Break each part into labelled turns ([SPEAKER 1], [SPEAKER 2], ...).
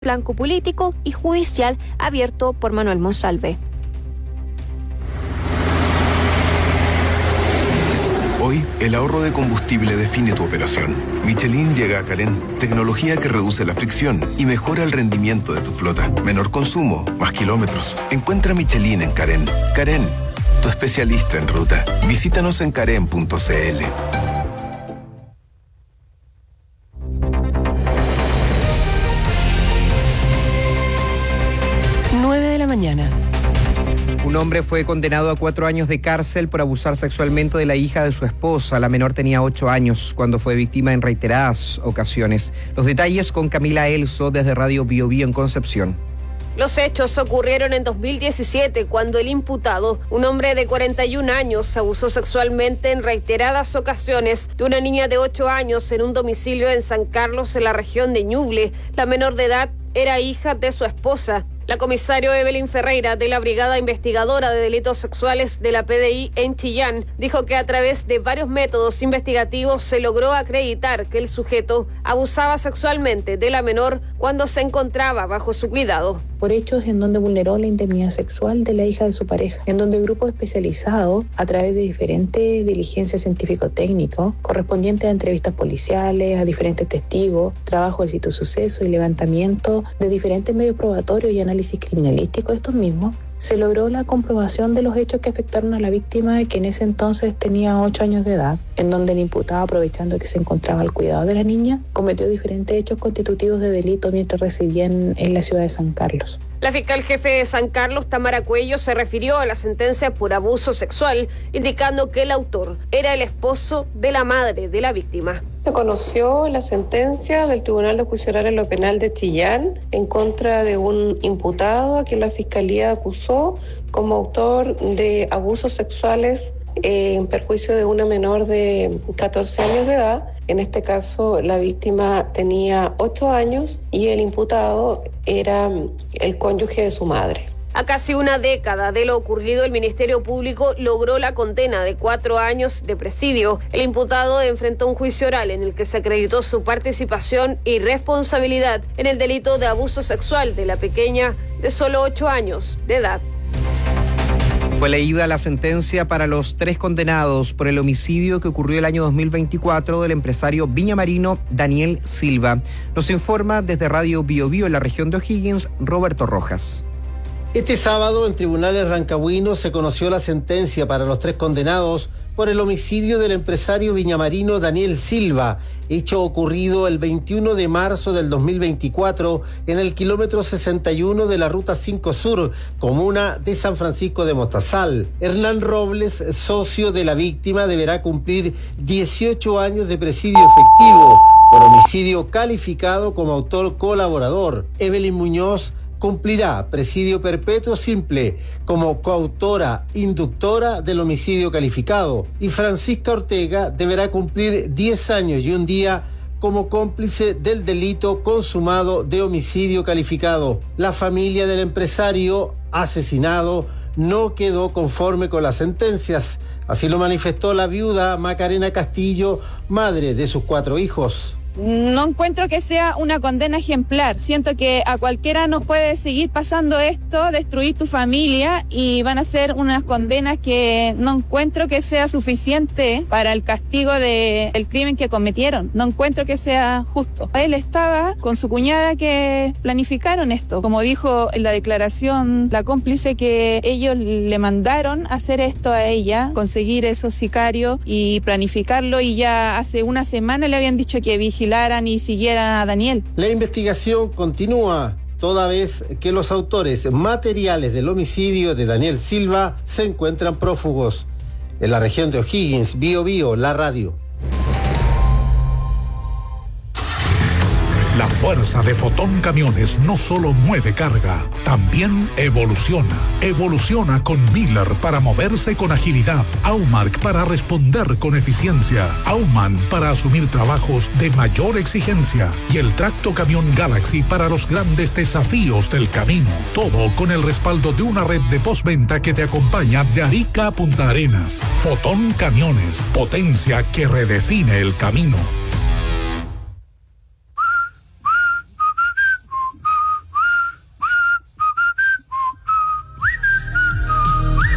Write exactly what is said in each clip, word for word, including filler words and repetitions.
[SPEAKER 1] blanco político y judicial abierto por Manuel Monsalve.
[SPEAKER 2] Hoy, el ahorro de combustible define tu operación. Michelin llega a Carén, tecnología que reduce la fricción y mejora el rendimiento de tu flota. Menor consumo, más kilómetros. Encuentra Michelin en Carén. Carén, tu especialista en ruta. Visítanos en carén punto c l.
[SPEAKER 3] nueve de la mañana.
[SPEAKER 4] Un hombre fue condenado a cuatro años de cárcel por abusar sexualmente de la hija de su esposa. La menor tenía ocho años cuando fue víctima en reiteradas ocasiones. Los detalles con Camila Elso desde Radio Bio Bio en Concepción.
[SPEAKER 5] Los hechos ocurrieron en dos mil diecisiete, cuando el imputado, un hombre de cuarenta y un años, abusó sexualmente en reiteradas ocasiones de una niña de ocho años en un domicilio en San Carlos, en la región de Ñuble. La menor de edad era hija de su esposa. La comisario Evelyn Ferreira, de la Brigada Investigadora de Delitos Sexuales de la P D I en Chillán, dijo que a través de varios métodos investigativos se logró acreditar que el sujeto abusaba sexualmente de la menor cuando se encontraba bajo su cuidado.
[SPEAKER 6] Por hechos en donde vulneró la intimidad sexual de la hija de su pareja, en donde grupos especializados, a través de diferentes diligencias científico-técnicos, correspondientes a entrevistas policiales, a diferentes testigos, trabajo del sitio suceso y levantamiento de diferentes medios probatorios y análisis criminalístico de estos mismos, se logró la comprobación de los hechos que afectaron a la víctima, que en ese entonces tenía ocho años de edad, en donde el imputado, aprovechando que se encontraba al cuidado de la niña, cometió diferentes hechos constitutivos de delito mientras residía en, en la ciudad de San Carlos.
[SPEAKER 5] La fiscal jefe de San Carlos, Tamara Cuello, se refirió a la sentencia por abuso sexual, indicando que el autor era el esposo de la madre de la víctima.
[SPEAKER 7] Se conoció la sentencia del Tribunal de Juicio Oral en lo Penal de Chillán en contra de un imputado a quien la Fiscalía acusó como autor de abusos sexuales eh, en perjuicio de una menor de catorce años de edad. En este caso, la víctima tenía ocho años y el imputado era el cónyuge de su madre.
[SPEAKER 5] A casi una década de lo ocurrido, el Ministerio Público logró la condena de cuatro años de presidio. El imputado enfrentó un juicio oral en el que se acreditó su participación y responsabilidad en el delito de abuso sexual de la pequeña de solo ocho años de edad.
[SPEAKER 4] Fue leída la sentencia para los tres condenados por el homicidio que ocurrió el año dos mil veinticuatro del empresario viñamarino Daniel Silva. Nos informa desde Radio Bio Bio en la región de O'Higgins, Roberto Rojas.
[SPEAKER 8] Este sábado, en tribunales rancagüinos, se conoció la sentencia para los tres condenados por el homicidio del empresario viñamarino Daniel Silva, hecho ocurrido el veintiuno de marzo del dos mil veinticuatro en el kilómetro sesenta y uno de la Ruta cinco Sur, comuna de San Francisco de Mostazal. Hernán Robles, socio de la víctima, deberá cumplir dieciocho años de presidio efectivo por homicidio calificado como autor colaborador. Evelyn Muñoz cumplirá presidio perpetuo simple como coautora inductora del homicidio calificado, y Francisca Ortega deberá cumplir diez años y un día como cómplice del delito consumado de homicidio calificado. La familia del empresario asesinado no quedó conforme con las sentencias. Así lo manifestó la viuda Macarena Castillo, madre de sus cuatro hijos.
[SPEAKER 9] No encuentro que sea una condena ejemplar. Siento que a cualquiera nos puede seguir pasando esto, destruir tu familia, y van a ser unas condenas que no encuentro que sea suficiente para el castigo de, del crimen que cometieron. No encuentro que sea justo. Él estaba con su cuñada que planificaron esto. Como dijo en la declaración la cómplice, que ellos le mandaron hacer esto a ella, conseguir esos sicarios y planificarlo, y ya hace una semana le habían dicho que vigilaran y siguieran a Daniel.
[SPEAKER 8] La investigación continúa, toda vez que los autores materiales del homicidio de Daniel Silva se encuentran prófugos. En la región de O'Higgins, Bio Bio, la radio.
[SPEAKER 10] La fuerza de Fotón Camiones no solo mueve carga, también evoluciona. Evoluciona con Miller para moverse con agilidad, Aumark para responder con eficiencia, Auman para asumir trabajos de mayor exigencia y el Tracto Camión Galaxy para los grandes desafíos del camino. Todo con el respaldo de una red de postventa que te acompaña de Arica a Punta Arenas. Fotón Camiones, potencia que redefine el camino.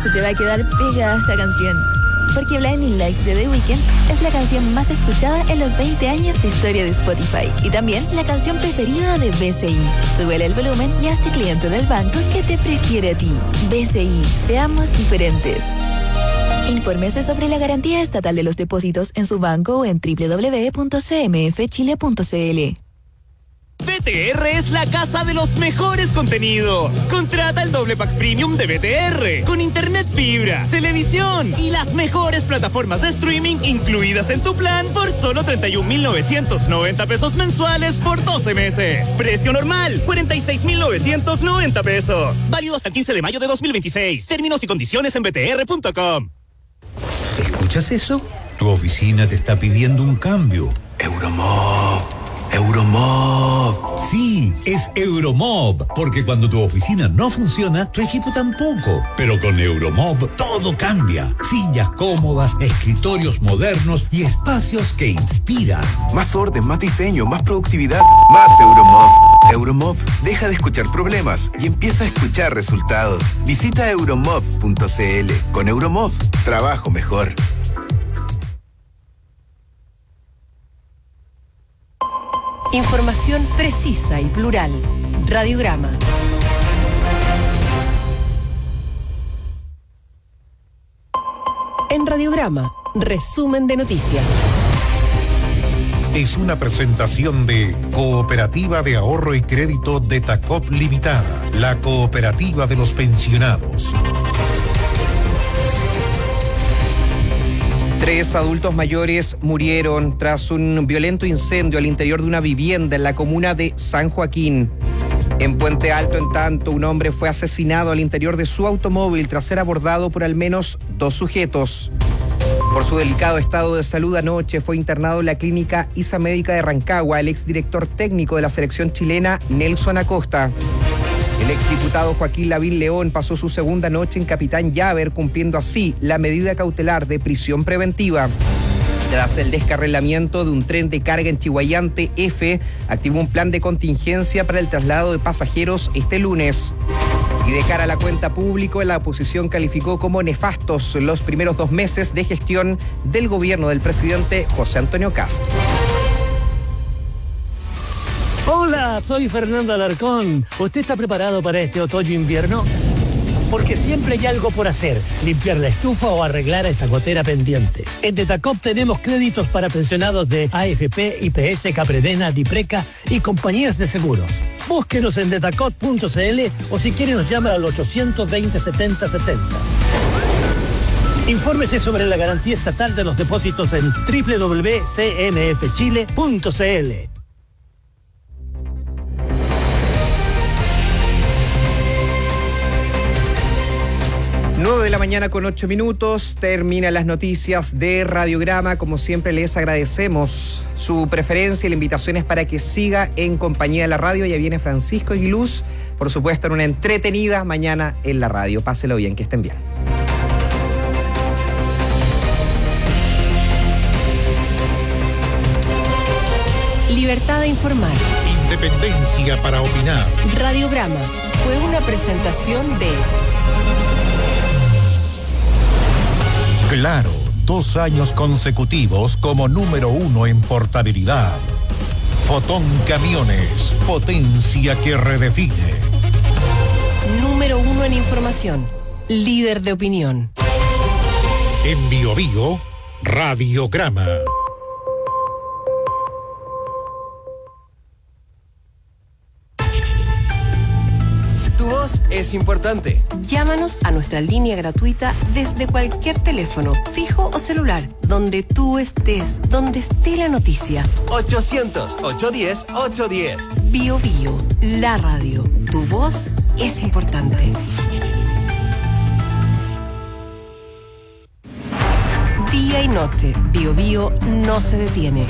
[SPEAKER 3] se te va a quedar pegada esta canción. Porque Blinding Lights de The Weeknd es la canción más escuchada en los veinte años de historia de Spotify. Y también la canción preferida de B C I. Súbele el volumen y hazte cliente del banco que te prefiere a ti. B C I, seamos diferentes. Infórmese sobre la garantía estatal de los depósitos en su banco o en doble u doble u doble u punto c m f chile punto c l.
[SPEAKER 11] B T R es la casa de los mejores contenidos. Contrata el doble pack premium de B T R con internet fibra, televisión y las mejores plataformas de streaming incluidas en tu plan por solo treinta y un mil novecientos noventa pesos mensuales por doce meses. Precio normal, cuarenta y seis mil novecientos noventa pesos. Válido hasta el quince de mayo de dos mil veintiséis. Términos y condiciones en b t r punto com.
[SPEAKER 12] ¿Escuchas eso? Tu oficina te está pidiendo un cambio.
[SPEAKER 2] Euromob. Euromob.
[SPEAKER 12] Sí, es Euromob, porque cuando tu oficina no funciona, tu equipo tampoco. Pero con Euromob todo cambia. Sillas cómodas, escritorios modernos y espacios que inspiran.
[SPEAKER 2] Más orden, más diseño, más productividad, más Euromob. Euromob deja de escuchar problemas y empieza a escuchar resultados. Visita euromob punto c l. Con Euromob, trabajo mejor.
[SPEAKER 13] Información precisa y plural. Radiograma. En Radiograma, resumen de noticias.
[SPEAKER 10] Es una presentación de Cooperativa de Ahorro y Crédito de Tacop Limitada, la cooperativa de los pensionados.
[SPEAKER 4] Tres adultos mayores murieron tras un violento incendio al interior de una vivienda en la comuna de San Joaquín. En Puente Alto, en tanto, un hombre fue asesinado al interior de su automóvil tras ser abordado por al menos dos sujetos. Por su delicado estado de salud anoche fue internado en la clínica ISA Médica de Rancagua el exdirector técnico de la selección chilena, Nelson Acosta. El exdiputado Joaquín Lavín León pasó su segunda noche en Capitán Llaver, cumpliendo así la medida cautelar de prisión preventiva. Tras el descarrilamiento de un tren de carga en Chihuayante, F activó un plan de contingencia para el traslado de pasajeros este lunes. Y de cara a la cuenta pública, la oposición calificó como nefastos los primeros dos meses de gestión del gobierno del presidente José Antonio Kast.
[SPEAKER 14] Hola, soy Fernando Alarcón. ¿Usted está preparado para este otoño-invierno? Porque siempre hay algo por hacer, limpiar la estufa o arreglar esa gotera pendiente. En Detacop tenemos créditos para pensionados de A F P, I P S, Capredena, Dipreca y compañías de seguros. Búsquenos en detacop punto c l o si quiere nos llama al ochocientos veinte, setenta setenta. Infórmese sobre la garantía estatal de los depósitos en doble u doble u doble u punto c m f chile punto c l.
[SPEAKER 4] nueve de la mañana con ocho minutos, terminan las noticias de Radiograma. Como siempre les agradecemos su preferencia y la invitación es para que siga en compañía de la radio. Ya viene Francisco Aguiluz, por supuesto, en una entretenida mañana en la radio. Páselo bien, que estén bien.
[SPEAKER 13] Libertad de informar.
[SPEAKER 10] Independencia para opinar.
[SPEAKER 13] Radiograma fue una presentación de...
[SPEAKER 10] Claro, dos años consecutivos como número uno en portabilidad. Fotón Camiones, potencia que redefine.
[SPEAKER 13] Número uno en información, líder de opinión.
[SPEAKER 10] En Bio Bio, Radiograma.
[SPEAKER 15] Tu voz es importante.
[SPEAKER 13] Llámanos a nuestra línea gratuita desde cualquier teléfono, fijo o celular, donde tú estés, donde esté la noticia.
[SPEAKER 15] ochocientos, ochocientos diez, ochocientos diez.
[SPEAKER 13] Bio Bio, la radio. Tu voz es importante. Día y noche, Bio Bio no se detiene.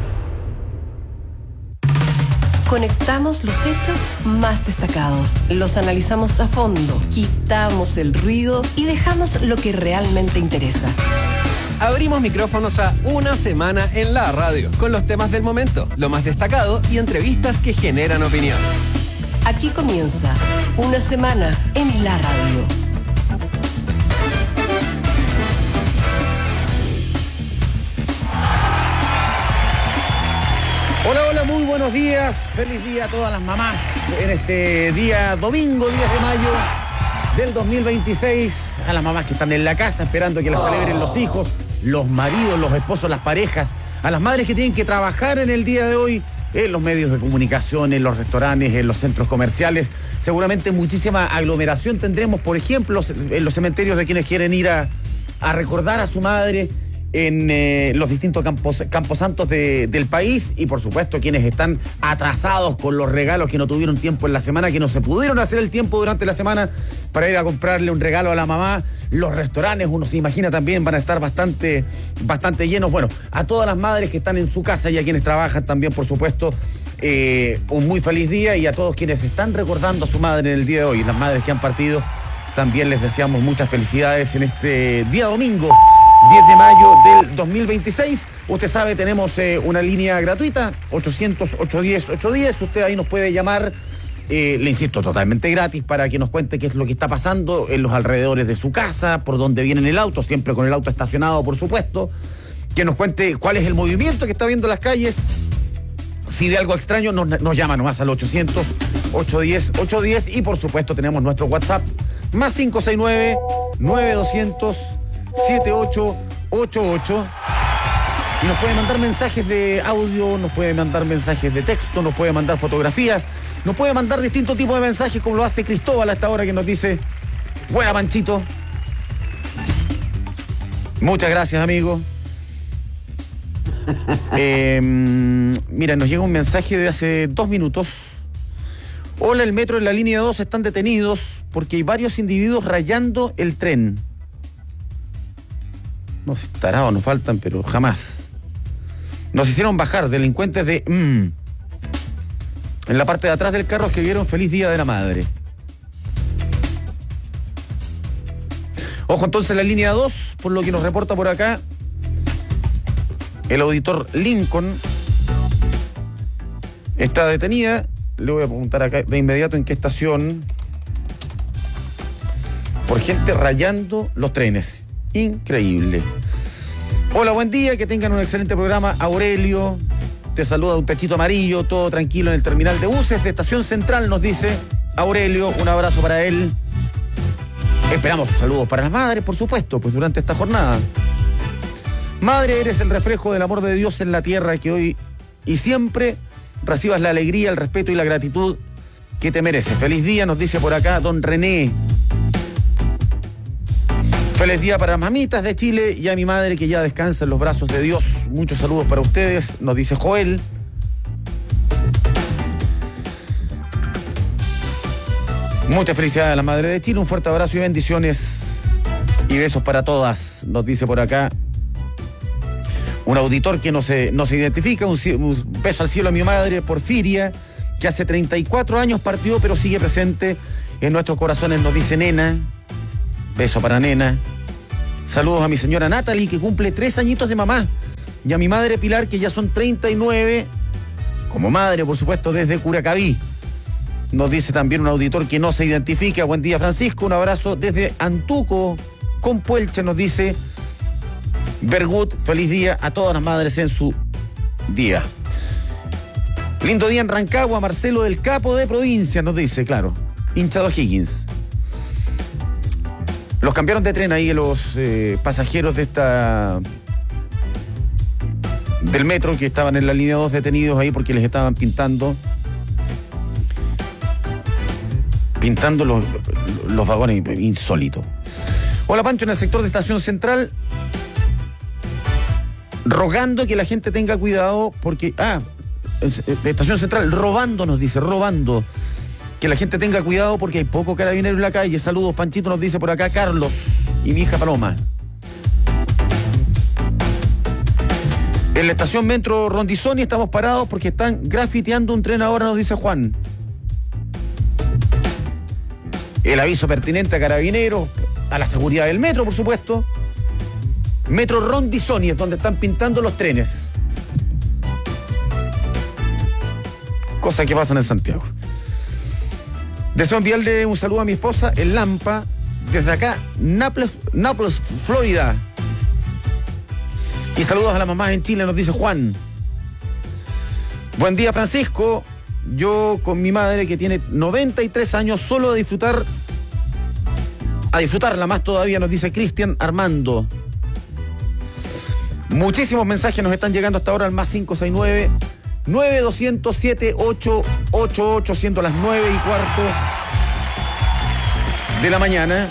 [SPEAKER 13] Conectamos los hechos más destacados, los analizamos a fondo, quitamos el ruido y dejamos lo que realmente interesa.
[SPEAKER 15] Abrimos micrófonos a Una Semana en la Radio, con los temas del momento, lo más destacado y entrevistas que generan opinión.
[SPEAKER 13] Aquí comienza Una Semana en la Radio.
[SPEAKER 16] Hola, hola, muy buenos días. Feliz día a todas las mamás en este día domingo, diez de mayo del dos mil veintiséis. A las mamás que están en la casa esperando que las celebren los hijos, los maridos, los esposos, las parejas. A las madres que tienen que trabajar en el día de hoy en los medios de comunicación, en los restaurantes, en los centros comerciales. Seguramente muchísima aglomeración tendremos, por ejemplo, en los cementerios de quienes quieren ir a, a recordar a su madre en eh, los distintos campos, camposantos de, del país, y por supuesto quienes están atrasados con los regalos, que no tuvieron tiempo en la semana, que no se pudieron hacer el tiempo durante la semana para ir a comprarle un regalo a la mamá. Los restaurantes, uno se imagina también, van a estar bastante, bastante llenos. Bueno, a todas las madres que están en su casa y a quienes trabajan también, por supuesto, eh, un muy feliz día, y a todos quienes están recordando a su madre en el día de hoy, las madres que han partido, también les deseamos muchas felicidades en este día domingo diez de mayo del dos mil veintiséis. Usted sabe, tenemos eh, una línea gratuita, ochocientos, ochocientos diez, ochocientos diez. Usted ahí nos puede llamar, eh, le insisto, totalmente gratis, para que nos cuente qué es lo que está pasando en los alrededores de su casa, por dónde viene el auto, siempre con el auto estacionado, por supuesto. Que nos cuente cuál es el movimiento que está viendo en las calles. Si de algo extraño, nos, nos llama nomás al ochocientos, ochocientos diez, ochocientos diez. Y por supuesto tenemos nuestro WhatsApp, más cinco seis nueve, nueve doscientos, siete ocho ocho ocho. Y nos puede mandar mensajes de audio, nos puede mandar mensajes de texto, nos puede mandar fotografías, nos puede mandar distintos tipos de mensajes, como lo hace Cristóbal a esta hora, que nos dice: buena, Panchito. Muchas gracias, amigo. eh, mira, nos llega un mensaje de hace dos minutos. Hola, el metro en la línea dos están detenidos porque hay varios individuos rayando el tren. No sé, tarados nos faltan, pero jamás. Nos hicieron bajar delincuentes de... Mm. En la parte de atrás del carro escribieron feliz día de la madre. Ojo entonces, la línea dos, por lo que nos reporta por acá el auditor Lincoln, está detenida. Le voy a preguntar acá de inmediato en qué estación. Por gente rayando los trenes. Increíble. Hola, buen día, que tengan un excelente programa. Aurelio, te saluda un techito amarillo, todo tranquilo en el terminal de buses de Estación Central, nos dice Aurelio. Un abrazo para él. Esperamos saludos para las madres, por supuesto, pues durante esta jornada. Madre, eres el reflejo del amor de Dios en la tierra, que hoy y siempre recibas la alegría, el respeto y la gratitud que te merece. Feliz día, nos dice por acá don René. Feliz día para mamitas de Chile y a mi madre, que ya descansa en los brazos de Dios. Muchos saludos para ustedes, nos dice Joel. Mucha felicidad a la madre de Chile, un fuerte abrazo y bendiciones y besos para todas, nos dice por acá un auditor que no se, no se identifica. Un, un beso al cielo a mi madre, Porfiria, que hace treinta y cuatro años partió, pero sigue presente en nuestros corazones, nos dice Nena. Beso para Nena. Saludos a mi señora Natalie, que cumple tres añitos de mamá, y a mi madre Pilar, que ya son treinta y nueve, como madre, por supuesto, desde Curacaví. Nos dice también un auditor que no se identifica. Buen día, Francisco, un abrazo desde Antuco, con Puelche, nos dice Bergut. Feliz día a todas las madres en su día. Lindo día en Rancagua, Marcelo del Capo de Provincia, nos dice, claro, hinchado Higgins. Los cambiaron de tren ahí los eh, pasajeros de esta del metro, que estaban en la línea dos detenidos ahí porque les estaban pintando pintando los, los vagones, insólito. Hola, Pancho, en el sector de Estación Central, rogando que la gente tenga cuidado porque... Ah, Estación Central, robando, nos dice, robando. Que la gente tenga cuidado porque hay poco carabinero en la calle. Saludos, Panchito, nos dice por acá Carlos y mi hija Paloma. En la estación Metro Rondizoni estamos parados porque están grafiteando un tren ahora, nos dice Juan. El aviso pertinente a carabineros, a la seguridad del metro, por supuesto. Metro Rondizoni es donde están pintando los trenes. Cosas que pasan en Santiago. Deseo enviarle un saludo a mi esposa en Lampa, desde acá, Naples, Naples, Florida. Y saludos a la mamá en Chile, nos dice Juan. Buen día, Francisco. Yo con mi madre, que tiene noventa y tres años, solo a disfrutar, a disfrutarla más todavía, nos dice Cristian Armando. Muchísimos mensajes nos están llegando hasta ahora al más cinco seis nueve, nueve dos cero cero, siete ocho ocho ocho, siendo las nueve y cuarto de la mañana.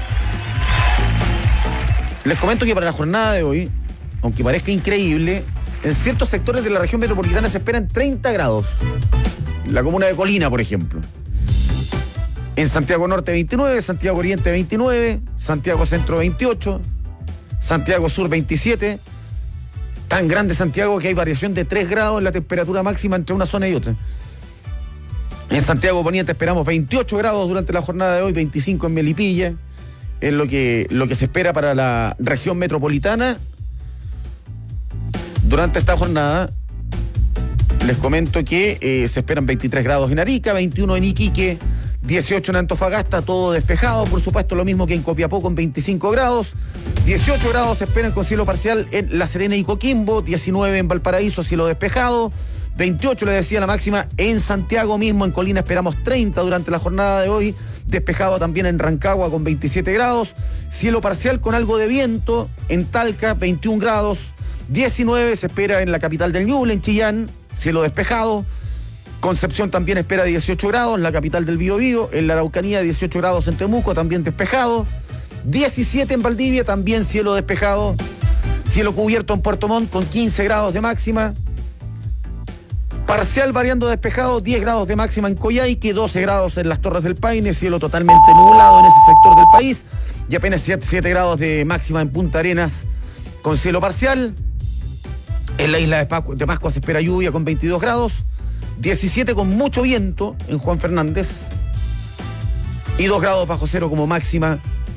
[SPEAKER 16] Les comento que para la jornada de hoy, aunque parezca increíble, en ciertos sectores de la región metropolitana se esperan treinta grados. La comuna de Colina, por ejemplo. En Santiago Norte veintinueve, Santiago Oriente veintinueve, Santiago Centro veintiocho, Santiago Sur veintisiete. Tan grande Santiago que hay variación de tres grados en la temperatura máxima entre una zona y otra. En Santiago Poniente esperamos veintiocho grados durante la jornada de hoy, veinticinco en Melipilla. Es lo que, lo que se espera para la región metropolitana durante esta jornada. Les comento que eh, se esperan veintitrés grados en Arica, veintiuno en Iquique, dieciocho en Antofagasta, todo despejado, por supuesto lo mismo que en Copiapó con veinticinco grados, dieciocho grados se esperan con cielo parcial en La Serena y Coquimbo, diecinueve en Valparaíso, cielo despejado, veintiocho le decía la máxima en Santiago mismo, en Colina esperamos treinta durante la jornada de hoy, despejado también en Rancagua con veintisiete grados, cielo parcial con algo de viento en Talca, veintiún grados, diecinueve se espera en la capital del Ñuble, en Chillán, cielo despejado. Concepción también espera dieciocho grados, la capital del Biobío. En la Araucanía dieciocho grados en Temuco, también despejado. diecisiete en Valdivia, también cielo despejado. Cielo cubierto en Puerto Montt con quince grados de máxima. Parcial variando despejado, diez grados de máxima en Coyhaique, doce grados en las Torres del Paine, cielo totalmente nublado en ese sector del país. Y apenas siete grados de máxima en Punta Arenas con cielo parcial. En la isla de Pascua, de Pascua se espera lluvia con veintidós grados, diecisiete con mucho viento en Juan Fernández y dos grados bajo cero como máxima,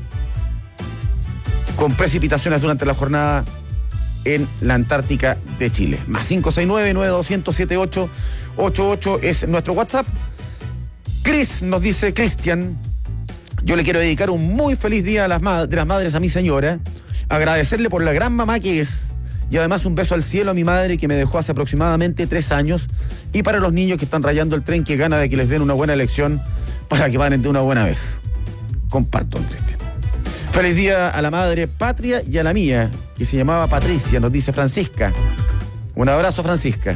[SPEAKER 16] con precipitaciones durante la jornada en la Antártica de Chile. Más cinco seis nueve, nueve dos cero cero, siete ocho ocho ocho es nuestro WhatsApp. Cris nos dice, Cristian, yo le quiero dedicar un muy feliz día a las ma- de las madres a mi señora, agradecerle por la gran mamá que es. Y además un beso al cielo a mi madre que me dejó hace aproximadamente tres años. Y para los niños que están rayando el tren, que gana de que les den una buena lección para que van de una buena vez. Comparto, Cristian. Feliz día a la madre patria y a la mía, que se llamaba Patricia, nos dice Francisca. Un abrazo, Francisca.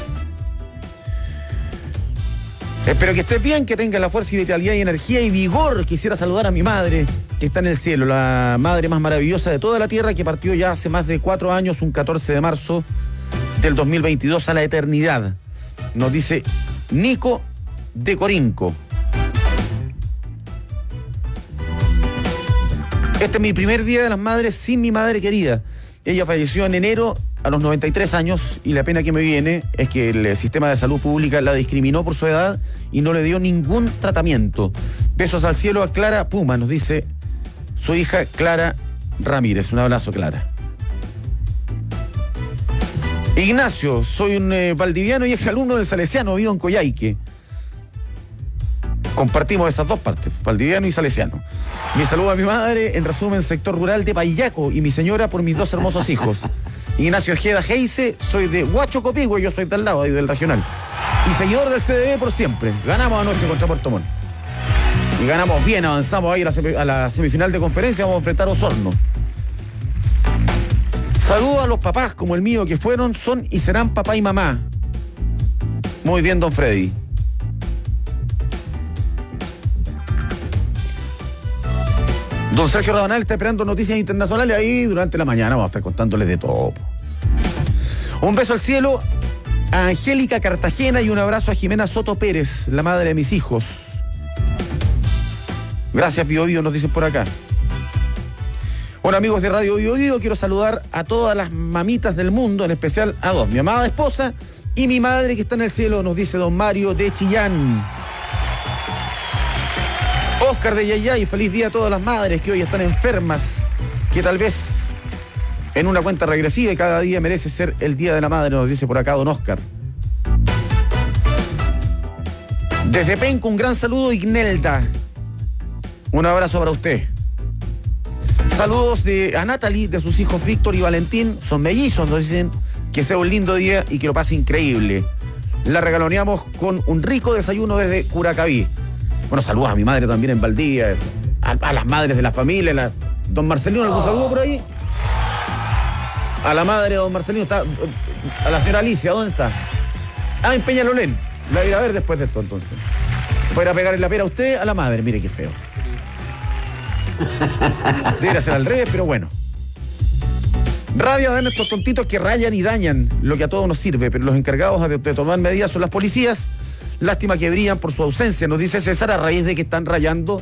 [SPEAKER 16] Espero que estés bien, que tengas la fuerza y vitalidad y energía y vigor. Quisiera saludar a mi madre, que está en el cielo, la madre más maravillosa de toda la tierra, que partió ya hace más de cuatro años, un catorce de marzo del dos mil veintidós, a la eternidad. Nos dice Nico de Corinco. Este es mi primer día de las madres sin mi madre querida. Ella falleció en enero a los noventa y tres años y la pena que me viene es que el sistema de salud pública la discriminó por su edad y no le dio ningún tratamiento. Besos al cielo a Clara Puma, nos dice su hija Clara Ramírez. Un abrazo, Clara. Ignacio, soy un eh, valdiviano y exalumno del Salesiano, vivo en Coyhaique. Compartimos esas dos partes, valdiviano y salesiano. Mi saludo a mi madre, en resumen, sector rural de Payaco, y mi señora por mis dos hermosos hijos. Ignacio Ojeda Heise, soy de Huacho Copihue, yo soy de al lado, ahí del regional. Y seguidor del C D B por siempre. Ganamos anoche contra Puerto Montt. Y ganamos bien, avanzamos ahí a la, semi, a la semifinal de conferencia, vamos a enfrentar a Osorno. Saludo a los papás como el mío que fueron, son y serán papá y mamá. Muy bien, don Freddy. Don Sergio Rabanal está esperando noticias internacionales ahí durante la mañana. Vamos a estar contándoles de todo. Un beso al cielo a Angélica Cartagena y un abrazo a Jimena Soto Pérez, la madre de mis hijos. Gracias, Bio Bio, nos dicen por acá. Hola, amigos de Radio Bio Bio, quiero saludar a todas las mamitas del mundo, en especial a dos, mi amada esposa y mi madre que está en el cielo, nos dice don Mario de Chillán. Oscar de Yayay, feliz día a todas las madres que hoy están enfermas, que tal vez en una cuenta regresiva y cada día merece ser el día de la madre, nos dice por acá don Oscar. Desde Penco, un gran saludo, Ignelda. Un abrazo para usted. Saludos de, a Natalie, de sus hijos Víctor y Valentín, son mellizos, nos dicen que sea un lindo día y que lo pase increíble. la regaloneamos con un rico desayuno desde Curacaví. Bueno, saludos a mi madre también en Valdivia, a, a las madres de la familia. La, don Marcelino, ¿algún saludo por ahí? A la madre de don Marcelino, está, a la señora Alicia, ¿dónde está? Ah, en Peñalolén. La voy a ir a ver después de esto, entonces. Voy a ir a pegarle la pera a usted, a la madre. Mire qué feo. Debería ser al revés, pero bueno. Rabia dan estos tontitos que rayan y dañan lo que a todos nos sirve, pero los encargados de, de tomar medidas son las policías. Lástima que brillan por su ausencia, nos dice César, a raíz de que están rayando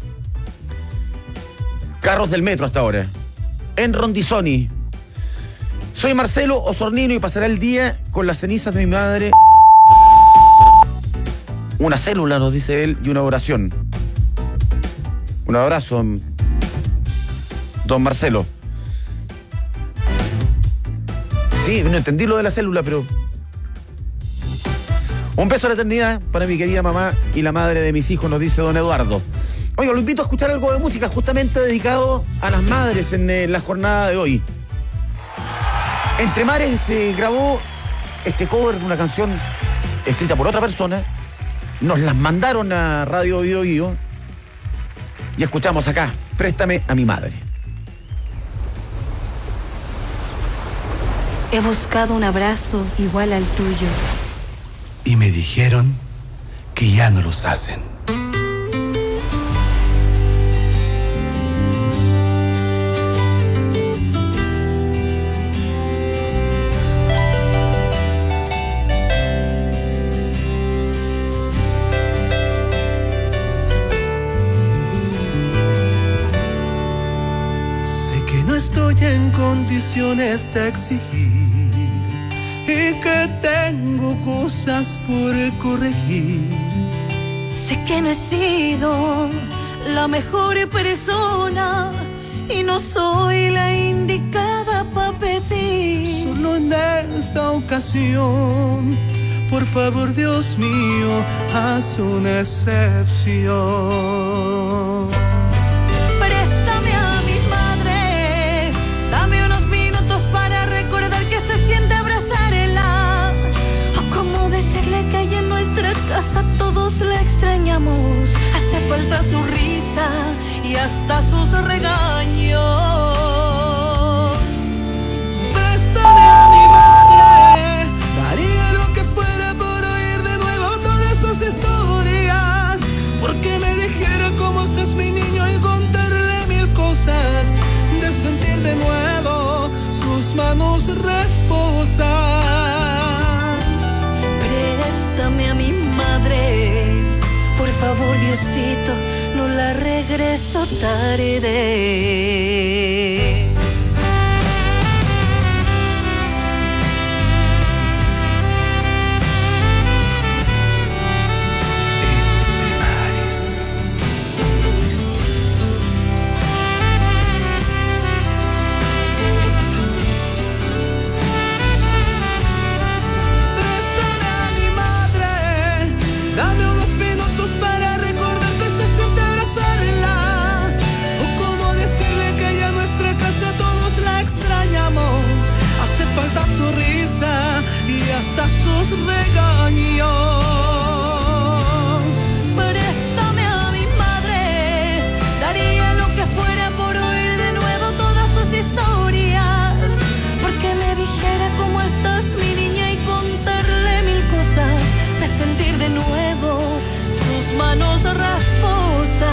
[SPEAKER 16] carros del metro hasta ahora. En Rondizoni. Soy Marcelo Osornino y pasará el día con las cenizas de mi madre. Una célula, nos dice él, y una oración. Un abrazo, don Marcelo. Sí, no entendí lo de la célula, pero... Un beso a la eternidad para mi querida mamá y la madre de mis hijos, nos dice don Eduardo. Oiga, lo invito a escuchar algo de música justamente dedicado a las madres en eh, la jornada de hoy. Entre Mares se grabó este cover de una canción escrita por otra persona. Nos las mandaron a Radio Bio Bio y escuchamos acá, Préstame a mi madre.
[SPEAKER 17] He buscado un abrazo igual al tuyo.
[SPEAKER 18] Y me dijeron que ya no los hacen.
[SPEAKER 19] En condiciones de exigir y que tengo cosas por corregir.
[SPEAKER 17] Sé que no he sido la mejor persona y no soy la indicada para pedir.
[SPEAKER 19] Solo en esta ocasión, por favor, Dios mío, haz una excepción.
[SPEAKER 17] A todos la extrañamos, hace falta su risa y hasta sus regaños.
[SPEAKER 19] Préstame a mi madre, daría lo que fuera por oír de nuevo todas sus historias, porque me dijera cómo es mi niño y contarle mil cosas, de sentir de nuevo sus manos rasposas.
[SPEAKER 17] Préstame a mi madre, por favor, Diosito, no la regreso tarde.
[SPEAKER 19] Su risa y hasta sus regaños.
[SPEAKER 17] Préstame a mi madre, daría lo que fuera por oír de nuevo todas sus historias, porque me dijera cómo estás, mi niña, y contarle mil cosas, de sentir de nuevo sus manos rasposas.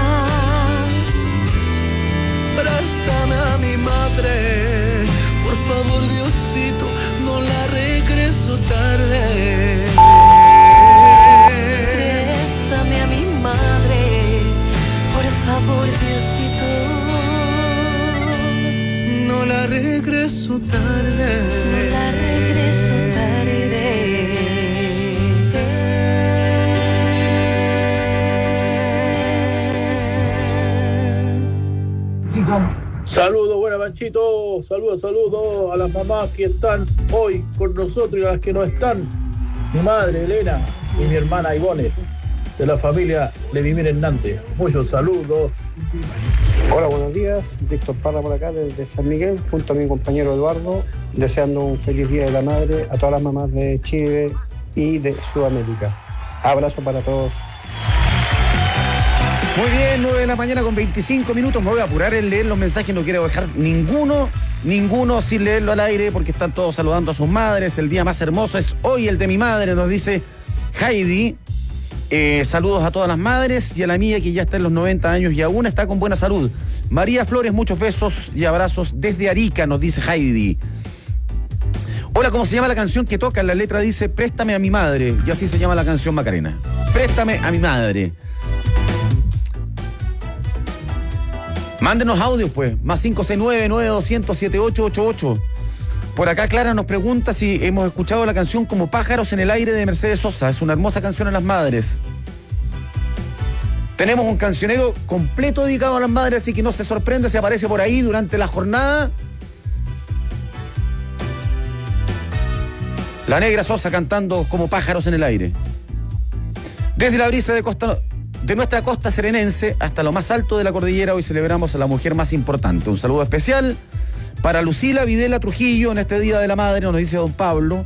[SPEAKER 19] Préstame a mi madre, por favor, Diosito, no la regreso tarde.
[SPEAKER 17] Préstame a mi madre, por favor, Diosito,
[SPEAKER 19] no la regreso tarde.
[SPEAKER 17] No la regreso tarde.
[SPEAKER 20] Saludos, buenas Panchito, saludos, saludos a las mamás que están hoy con nosotros y a las que no están. Mi madre Elena y mi hermana Ivones, de la familia Levimir Hernández. Muchos saludos.
[SPEAKER 21] Hola, buenos días. Víctor Parra por acá desde San Miguel, junto a mi compañero Eduardo, deseando un feliz Día de la Madre a todas las mamás de Chile y de Sudamérica. Abrazo para todos.
[SPEAKER 16] Muy bien, nueve de la mañana con veinticinco minutos. Me voy a apurar en leer los mensajes, no quiero dejar ninguno, ninguno sin leerlo al aire porque están todos saludando a sus madres. El día más hermoso es hoy, el de mi madre, nos dice Heidi. Eh, saludos a todas las madres y a la mía que ya está en los noventa años y aún está con buena salud. María Flores, muchos besos y abrazos desde Arica, nos dice Heidi. Hola, ¿cómo se llama la canción que toca? La letra dice Préstame a mi madre, y así se llama la canción, Macarena. Préstame a mi madre. Mándenos audios, pues, más cinco seis nueve, nueve dos cero cero, siete ocho ocho ocho. Por acá Clara nos pregunta si hemos escuchado la canción Como pájaros en el aire de Mercedes Sosa. Es una hermosa canción a las madres. Tenemos un cancionero completo dedicado a las madres, así que no se sorprenda si aparece por ahí durante la jornada. La Negra Sosa cantando Como pájaros en el aire. Desde la brisa de costa... De nuestra costa serenense hasta lo más alto de la cordillera, hoy celebramos a la mujer más importante. Un saludo especial para Lucila Videla Trujillo en este Día de la Madre, nos dice don Pablo.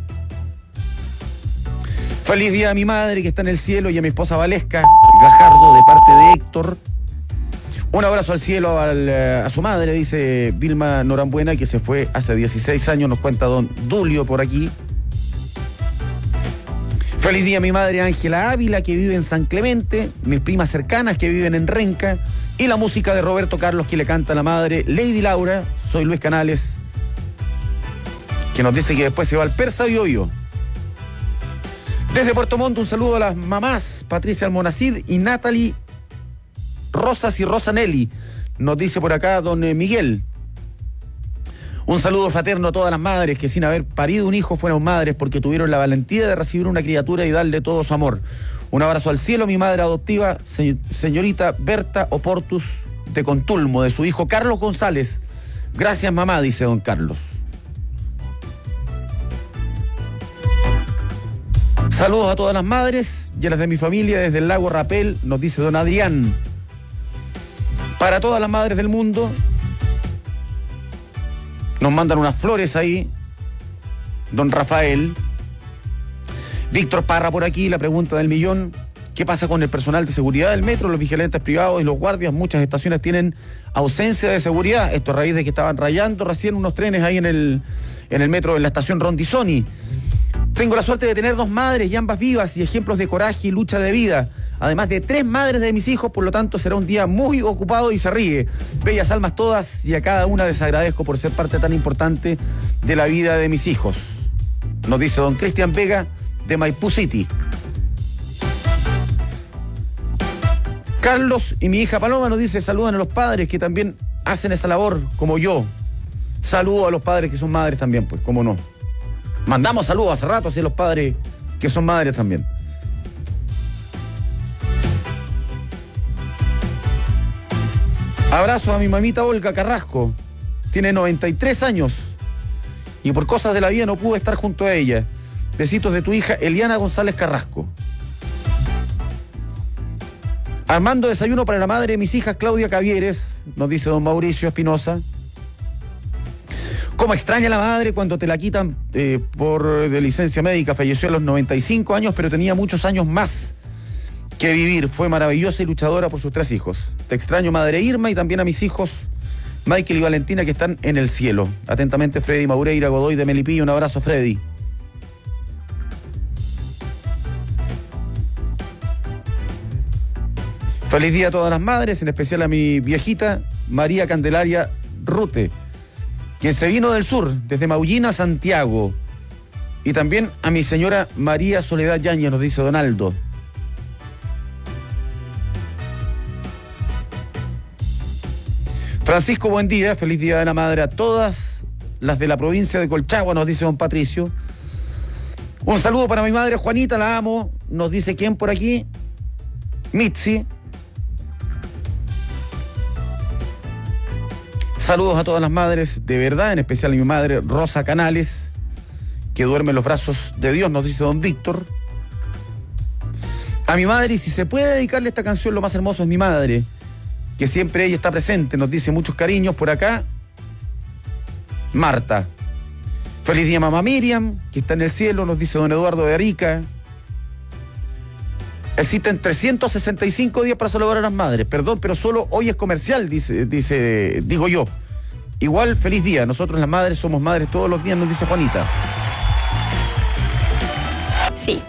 [SPEAKER 16] Feliz día a mi madre que está en el cielo y a mi esposa Valesca Gajardo de parte de Héctor. Un abrazo al cielo al, a su madre, dice Vilma Norambuena, que se fue hace dieciséis años, nos cuenta don Dulio por aquí. Feliz día a mi madre Ángela Ávila, que vive en San Clemente, mis primas cercanas que viven en Renca, y la música de Roberto Carlos que le canta a la madre Lady Laura. Soy Luis Canales, que nos dice que después se va al Persa Biobío. Desde Puerto Montt, un saludo a las mamás Patricia Almonacid y Natalie Rosas y Rosanelli, nos dice por acá don Miguel. Un saludo fraterno a todas las madres que sin haber parido un hijo fueron madres porque tuvieron la valentía de recibir una criatura y darle todo su amor. Un abrazo al cielo, mi madre adoptiva, se, señorita Berta Oportus de Contulmo, de su hijo Carlos González. Gracias, mamá, dice don Carlos. Saludos a todas las madres y a las de mi familia desde el lago Rapel, nos dice don Adrián. Para todas las madres del mundo, nos mandan unas flores ahí, don Rafael. Víctor Parra por aquí, la pregunta del millón. ¿Qué pasa con el personal de seguridad del metro, los vigilantes privados y los guardias? Muchas estaciones tienen ausencia de seguridad. Esto a raíz de que estaban rayando recién unos trenes ahí en el, en el metro, en la estación Rondizoni. Tengo la suerte de tener dos madres y ambas vivas y ejemplos de coraje y lucha de vida. Además de tres madres de mis hijos, por lo tanto será un día muy ocupado y se ríe. Bellas almas todas y a cada una les agradezco por ser parte tan importante de la vida de mis hijos. Nos dice don Cristian Vega de Maipú City. Carlos y mi hija Paloma nos dice, saludan a los padres que también hacen esa labor como yo. Saludo a los padres que son madres también, pues, cómo no. Mandamos saludos hace rato hacia los padres que son madres también. Abrazo a mi mamita Olga Carrasco. Tiene noventa y tres años y por cosas de la vida no pude estar junto a ella. Besitos de tu hija Eliana González Carrasco. Armando desayuno para la madre de mis hijas Claudia Cavieres, nos dice don Mauricio Espinosa. Cómo extraña la madre cuando te la quitan eh, por de licencia médica. Falleció a los noventa y cinco años, pero tenía muchos años más que vivir. Fue maravillosa y luchadora por sus tres hijos. Te extraño, madre Irma, y también a mis hijos Michael y Valentina, que están en el cielo. Atentamente, Freddy Maureira Godoy de Melipilla. Un abrazo, Freddy. Feliz día a todas las madres, en especial a mi viejita María Candelaria Rute, quien se vino del sur, desde Maullina a Santiago. Y también a mi señora María Soledad Yañez, nos dice Donaldo. Francisco, buen día, feliz día de la madre a todas las de la provincia de Colchagua, nos dice don Patricio. Un saludo para mi madre Juanita, la amo, nos dice quién por aquí, Mitzi. Saludos a todas las madres, de verdad, en especial a mi madre Rosa Canales, que duerme en los brazos de Dios, nos dice don Víctor. A mi madre, y si se puede dedicarle esta canción, lo más hermoso es mi madre, que siempre ella está presente, nos dice muchos cariños por acá. Marta. Feliz día mamá Miriam, que está en el cielo, nos dice don Eduardo de Arica. Existen trescientos sesenta y cinco días para celebrar a las madres. Perdón, pero solo hoy es comercial, dice, dice, digo yo. Igual, feliz día. Nosotros las madres somos madres todos los días, nos dice Juanita.
[SPEAKER 1] Sí.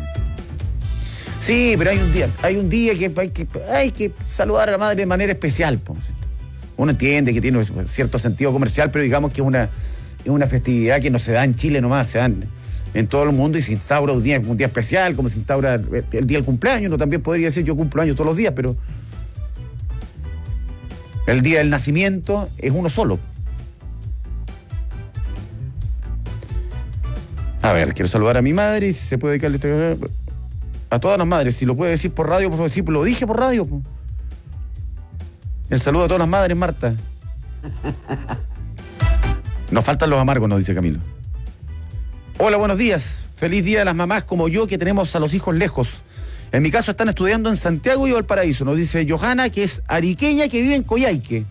[SPEAKER 16] Sí, pero hay un día, hay un día que hay que, hay que saludar a la madre de manera especial. Po. Uno entiende que tiene cierto sentido comercial, pero digamos que es una, es una festividad que no se da en Chile nomás, se dan en todo el mundo y se instaura un día, un día especial, como se instaura el, el día del cumpleaños. Uno también podría decir yo cumplo años todos los días, pero el día del nacimiento es uno solo. A ver, quiero saludar a mi madre y si se puede dedicarle a todas las madres. Si lo puede decir por radio, por favor, sí, lo dije por radio. Po. El saludo a todas las madres, Marta. Nos faltan los amargos, nos dice Camilo. Hola, buenos días. Feliz día a las mamás como yo que tenemos a los hijos lejos. En mi caso están estudiando en Santiago y Valparaíso. Nos dice Johanna, que es ariqueña, que vive en Coyhaique.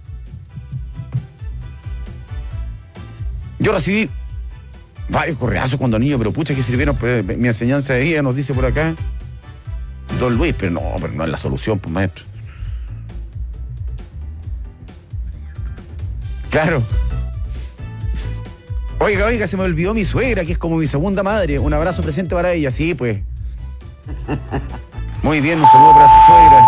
[SPEAKER 16] Yo recibí varios correazos cuando niño, pero pucha que sirvieron mi enseñanza de vida, nos dice por acá Don Luis, pero no, pero no es la solución, pues maestro. Claro. Oiga, oiga, se me olvidó mi suegra, que es como mi segunda madre. Un abrazo presente para ella, sí, pues. Muy bien, un saludo para su suegra.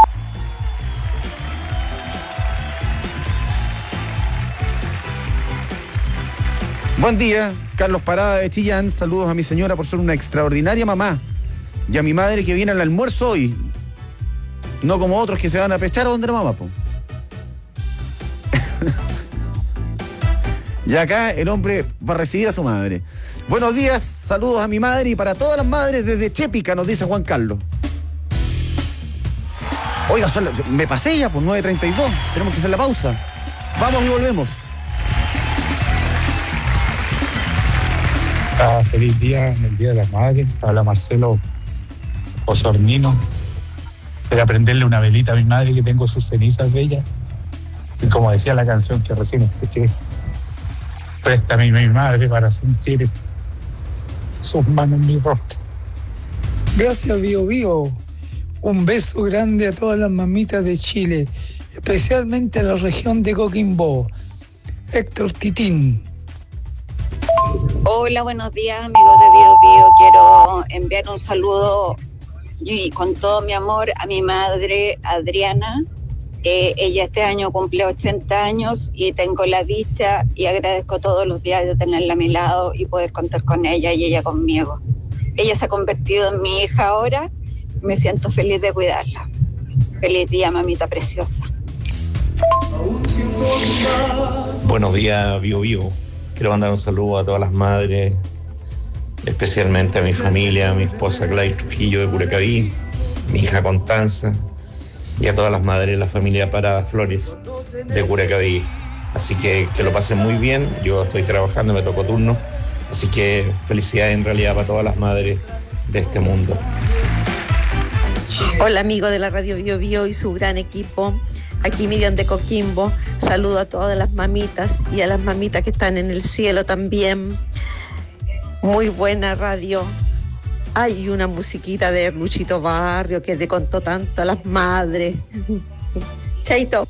[SPEAKER 16] Buen día, Carlos Parada de Chillán. Saludos a mi señora por ser una extraordinaria mamá. Y a mi madre que viene al almuerzo hoy. No como otros que se van a pechar a donde la mamá, po. Y acá el hombre va a recibir a su madre. Buenos días, saludos a mi madre y para todas las madres desde Chépica, nos dice Juan Carlos. Oiga, son, me pasé ya por nueve treinta y dos. Tenemos que hacer la pausa. Vamos y volvemos.
[SPEAKER 22] Ah, feliz día en el Día de las Madres. Habla Marcelo Osornino. Para aprenderle una velita a mi madre que tengo sus cenizas de ella. Y como decía la canción que recién escuché, préstame a mi madre para sentir sus manos en mi rostro.
[SPEAKER 23] Gracias, Bio Bio. Un beso grande a todas las mamitas de Chile, especialmente a la región de Coquimbo. Héctor Titín.
[SPEAKER 1] Hola, buenos días, amigos de Bio Bio. Quiero enviar un saludo y con todo mi amor a mi madre Adriana. Eh, ella este año cumple ochenta años y tengo la dicha y agradezco todos los días de tenerla a mi lado y poder contar con ella y ella conmigo. Ella se ha convertido en mi hija ahora. Me siento feliz de cuidarla. Feliz día, mamita preciosa.
[SPEAKER 24] Buenos días, Bio Bio. Quiero mandar un saludo a todas las madres, especialmente a mi familia, a mi esposa Gladys Trujillo de Curacaví, mi hija Constanza y a todas las madres de la familia Parada Flores de Curacaví. Así que que lo pasen muy bien. Yo estoy trabajando, me tocó turno. Así que felicidades en realidad para todas las madres de este mundo.
[SPEAKER 25] Hola, amigo de la Radio Bio Bio y su gran equipo. Aquí Miriam de Coquimbo. Saludo a todas las mamitas y a las mamitas que están en el cielo también. Muy buena radio. Hay una musiquita de Luchito Barrio que te contó tanto a las madres. Chaito.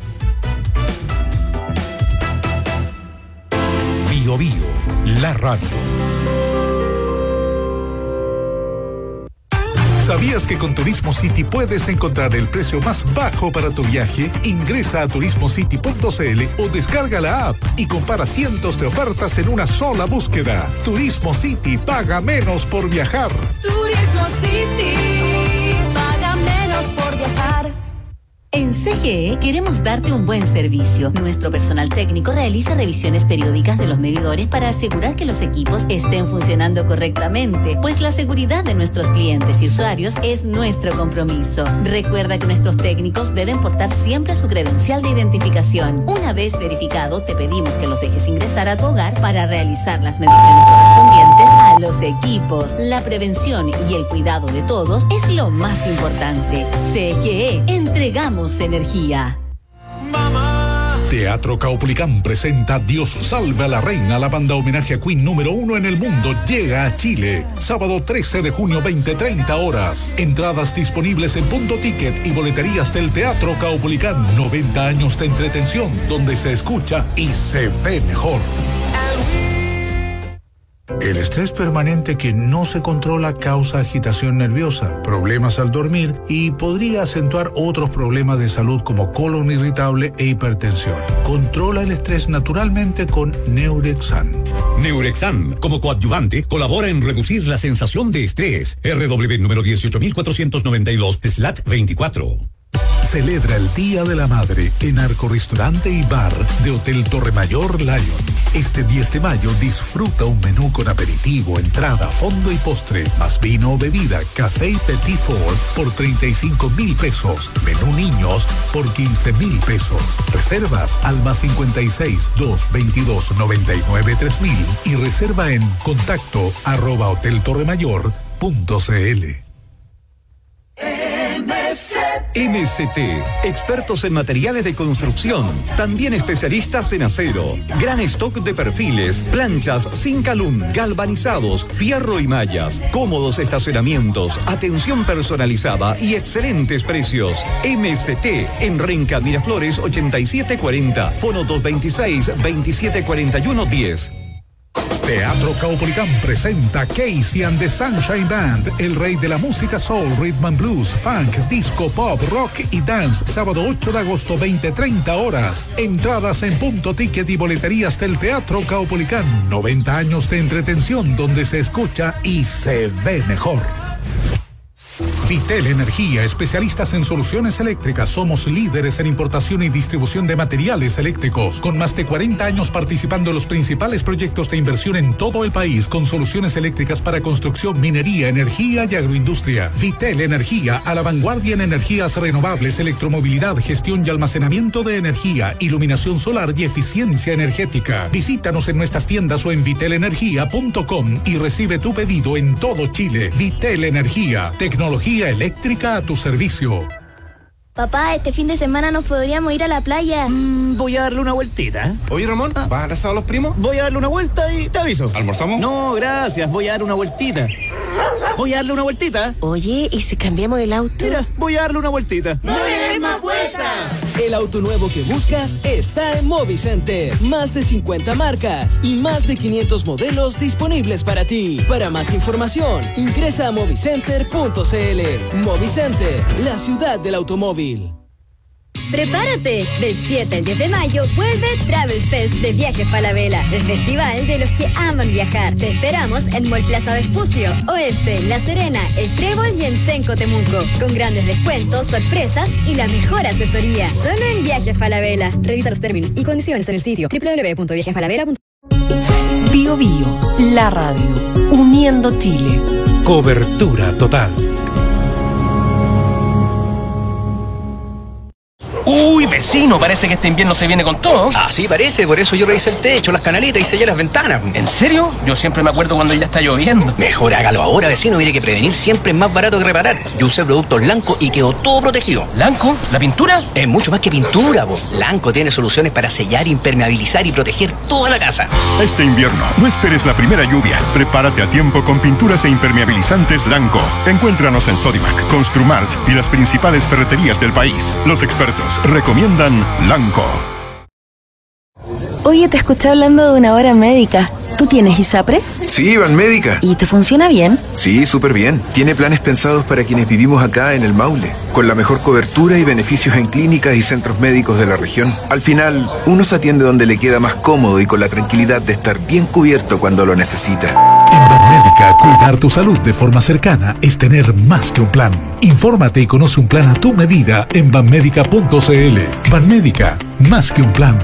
[SPEAKER 10] Bio Bio, la radio. ¿Sabías que con Turismo City puedes encontrar el precio más bajo para tu viaje? Ingresa a turismo city punto c l o descarga la app y compara cientos de ofertas en una sola búsqueda. Turismo City, paga menos por viajar.
[SPEAKER 17] Turismo City, paga menos por viajar.
[SPEAKER 26] En C G E queremos darte un buen servicio. Nuestro personal técnico realiza revisiones periódicas de los medidores para asegurar que los equipos estén funcionando correctamente, pues la seguridad de nuestros clientes y usuarios es nuestro compromiso. Recuerda que nuestros técnicos deben portar siempre su credencial de identificación. Una vez verificado, te pedimos que los dejes ingresar a tu hogar para realizar las mediciones correspondientes a los equipos. La prevención y el cuidado de todos es lo más importante. C G E, entregamos energía.
[SPEAKER 19] Mamá,
[SPEAKER 10] Teatro Caupolicán presenta Dios salve a la reina, la banda homenaje a Queen número uno en el mundo, llega a Chile. Sábado trece de junio, veinte treinta horas. Entradas disponibles en Punto Ticket y boleterías del Teatro Caupolicán. noventa años de entretención, donde se escucha y se ve mejor. El estrés permanente que no se controla causa agitación nerviosa, problemas al dormir y podría acentuar otros problemas de salud como colon irritable e hipertensión. Controla el estrés naturalmente con Neurexan.
[SPEAKER 12] Neurexan, como coadyuvante, colabora en reducir la sensación de estrés. R W número dieciocho mil cuatrocientos noventa y dos slash veinticuatro.
[SPEAKER 10] Celebra el Día de la Madre en Arco Restaurante y Bar de Hotel Torremayor Lion. Este diez de mayo disfruta un menú con aperitivo, entrada, fondo y postre, más vino o bebida, café y petit four por treinta y cinco mil pesos. Menú niños por quince mil pesos. Reservas al más cincuenta y seis, dos veintidós, noventa y nueve, tres mil y reserva en contacto arroba hotel torremayor punto cl.
[SPEAKER 3] M C T, expertos en materiales de construcción, también especialistas en acero, gran stock de perfiles, planchas, Zinc-Alum, galvanizados, fierro y mallas, cómodos estacionamientos, atención personalizada y excelentes precios. M C T en Renca Miraflores ochenta y siete cuarenta, fono dos veintiséis, veintisiete cuarenta y uno diez.
[SPEAKER 10] Teatro Caupolicán presenta Casey and the Sunshine Band, el rey de la música soul, rhythm and blues, funk, disco, pop, rock y dance, sábado ocho de agosto, veinte treinta horas. Entradas en Punto Ticket y boleterías del Teatro Caupolicán. noventa años de entretención donde se escucha y se ve mejor. Vitel Energía, especialistas en soluciones eléctricas. Somos líderes en importación y distribución de materiales eléctricos, con más de cuarenta años participando en los principales proyectos de inversión en todo el país, con soluciones eléctricas para construcción, minería, energía y agroindustria. Vitel Energía, a la vanguardia en energías renovables, electromovilidad, gestión y almacenamiento de energía, iluminación solar y eficiencia energética. Visítanos en nuestras tiendas o en vitel energía punto com y recibe tu pedido en todo Chile. Vitel Energía, tecnología eléctrica a tu servicio.
[SPEAKER 5] Papá, este fin de semana nos podríamos ir a la playa.
[SPEAKER 14] Mm, voy a darle una vueltita.
[SPEAKER 6] Oye, Ramón, ¿vas a abrazar a los primos?
[SPEAKER 14] Voy a darle una vuelta y te aviso.
[SPEAKER 6] ¿Almorzamos?
[SPEAKER 14] No, gracias, voy a darle una vueltita. Voy a darle una vueltita.
[SPEAKER 13] Oye, ¿y si cambiamos el auto?
[SPEAKER 14] Mira, voy a darle una vueltita.
[SPEAKER 5] ¡No le des más vueltas!
[SPEAKER 7] El auto nuevo que buscas está en Movicenter. Más de cincuenta marcas y más de quinientos modelos disponibles para ti. Para más información, ingresa a movicenter punto cl. Movicenter, la ciudad del automóvil.
[SPEAKER 8] Prepárate, del siete al diez de mayo vuelve Travel Fest de Viajes Falabella, el festival de los que aman viajar. Te esperamos en Mall Plaza Vespucio, Oeste, La Serena, El Trébol y en Senco Temuco, con grandes descuentos, sorpresas y la mejor asesoría. Solo en Viajes Falabella. Revisa los términos y condiciones en el sitio doble u doble u doble u punto viajes falabella punto com.
[SPEAKER 13] Bio Bio, la radio, uniendo Chile.
[SPEAKER 10] Cobertura total.
[SPEAKER 9] Uy, vecino, parece que este invierno se viene con todo.
[SPEAKER 27] Así parece, por eso yo revisé el techo, las canaletas y sellé las ventanas.
[SPEAKER 9] ¿En serio? Yo siempre me acuerdo cuando ya está lloviendo.
[SPEAKER 27] Mejor hágalo ahora, vecino, mire que prevenir siempre es más barato que reparar. Yo usé productos Lanco y quedó todo protegido.
[SPEAKER 9] ¿Lanco? ¿La pintura?
[SPEAKER 27] Es mucho más que pintura, po. Lanco tiene soluciones para sellar, impermeabilizar y proteger toda la casa.
[SPEAKER 28] Este invierno, no esperes la primera lluvia. Prepárate a tiempo con pinturas e impermeabilizantes Lanco. Encuéntranos en Sodimac, Construmart y las principales ferreterías del país. Los expertos recomiendan Lanco.
[SPEAKER 5] Oye, te escuché hablando de una hora médica. ¿Tú tienes ISAPRE?
[SPEAKER 2] Sí, Banmédica.
[SPEAKER 5] ¿Y te funciona bien?
[SPEAKER 2] Sí, súper bien. Tiene planes pensados para quienes vivimos acá en el Maule, con la mejor cobertura y beneficios en clínicas y centros médicos de la región. Al final, uno se atiende donde le queda más cómodo y con la tranquilidad de estar bien cubierto cuando lo necesita.
[SPEAKER 10] En Banmédica, cuidar tu salud de forma cercana es tener más que un plan. Infórmate y conoce un plan a tu medida en banmédica punto cl. Banmédica, más que un plan.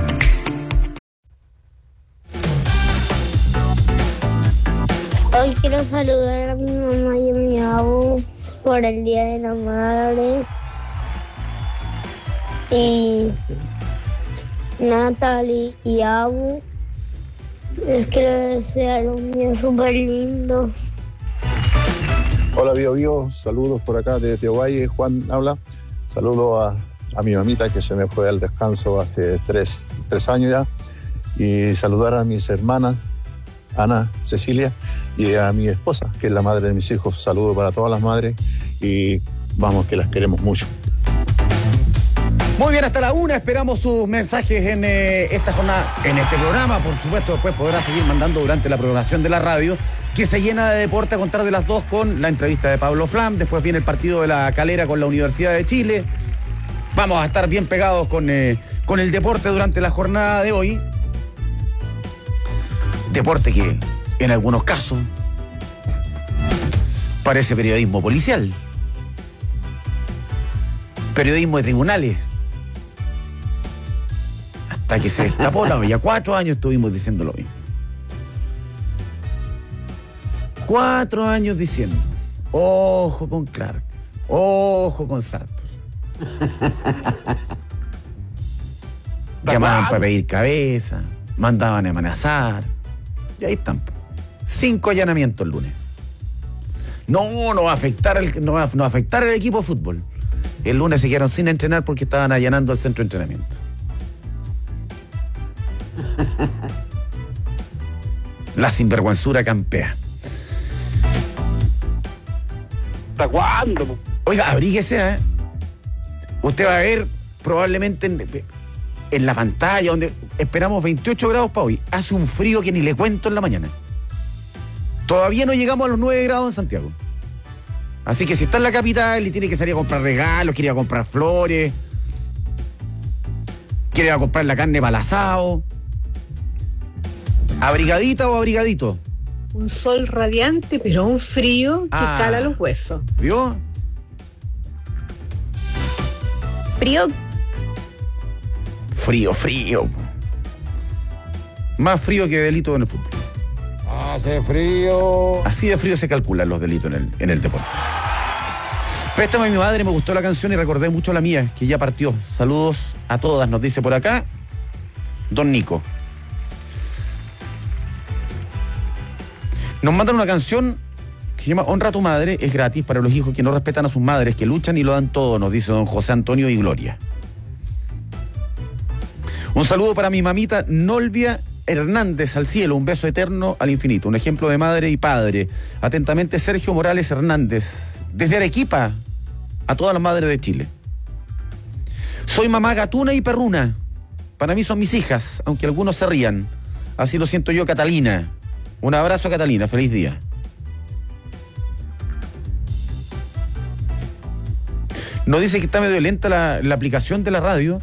[SPEAKER 29] Hoy quiero saludar a mi mamá y a mi abu por el Día de la Madre. Y Natalie y Abu, les quiero desear un día súper lindo.
[SPEAKER 21] Hola Bio Bio, saludos por acá de Teovalle, Juan habla. Saludos a
[SPEAKER 1] a mi mamita que se me fue al descanso hace tres, tres años ya, y saludar a mis hermanas, Ana, Cecilia, y a mi esposa, que es la madre de mis hijos. Saludo para todas las madres y vamos, que las queremos mucho.
[SPEAKER 4] Muy bien, hasta la una esperamos sus mensajes en eh, esta jornada, en este programa. Por supuesto, después podrá seguir mandando durante la programación de la radio, que se llena de deporte a contar de las dos con la entrevista de Pablo Flam. Después viene el partido de la Calera con la Universidad de Chile. Vamos a estar bien pegados con, eh, con el deporte durante la jornada de hoy. Deporte que, en algunos casos, parece periodismo policial. Periodismo de tribunales. Hasta que se destapó la olla. Cuatro años estuvimos diciendo lo mismo. Cuatro años diciendo. Ojo con Clark. Ojo con Sartor. Llamaban para pedir cabeza. Mandaban a amenazar. Y ahí están. Cinco allanamientos el lunes. No, no va a afectar el, no va, no va a afectar el equipo de fútbol. El lunes se quedaron sin entrenar porque estaban allanando el centro de entrenamiento. La sinvergüenzura campea.
[SPEAKER 11] ¿Hasta cuándo?
[SPEAKER 4] Oiga, abríguese, ¿eh? Usted va a ver probablemente en, en la pantalla, donde esperamos veintiocho grados para hoy. Hace un frío que ni le cuento en la mañana. Todavía no llegamos a los nueve grados en Santiago. Así que si está en la capital y tiene que salir a comprar regalos, quiere ir a comprar flores, quiere ir a comprar la carne para el asado, ¿abrigadita o abrigadito?
[SPEAKER 15] Un sol radiante, pero un frío que
[SPEAKER 4] Ah.
[SPEAKER 15] cala los huesos.
[SPEAKER 4] ¿Vio?
[SPEAKER 5] Frío.
[SPEAKER 4] Frío, frío. Más frío que delito en el fútbol.
[SPEAKER 11] Hace frío.
[SPEAKER 4] Así de frío se calculan los delitos en el, en el deporte. Préstame a mi madre, me gustó la canción y recordé mucho la mía, que ya partió. Saludos a todas, nos dice por acá Don Nico. Nos mandan una canción que se llama Honra a tu madre, es gratis para los hijos que no respetan a sus madres, que luchan y lo dan todo, nos dice don José Antonio y Gloria. Un saludo para mi mamita Nolvia Hernández al cielo, un beso eterno al infinito, un ejemplo de madre y padre. Atentamente, Sergio Morales Hernández, desde Arequipa, a todas las madres de Chile. Soy mamá gatuna y perruna. Para mí son mis hijas, aunque algunos se rían. Así lo siento yo, Catalina. Un abrazo a Catalina, feliz día. Nos dice que está medio lenta la, la aplicación de la radio.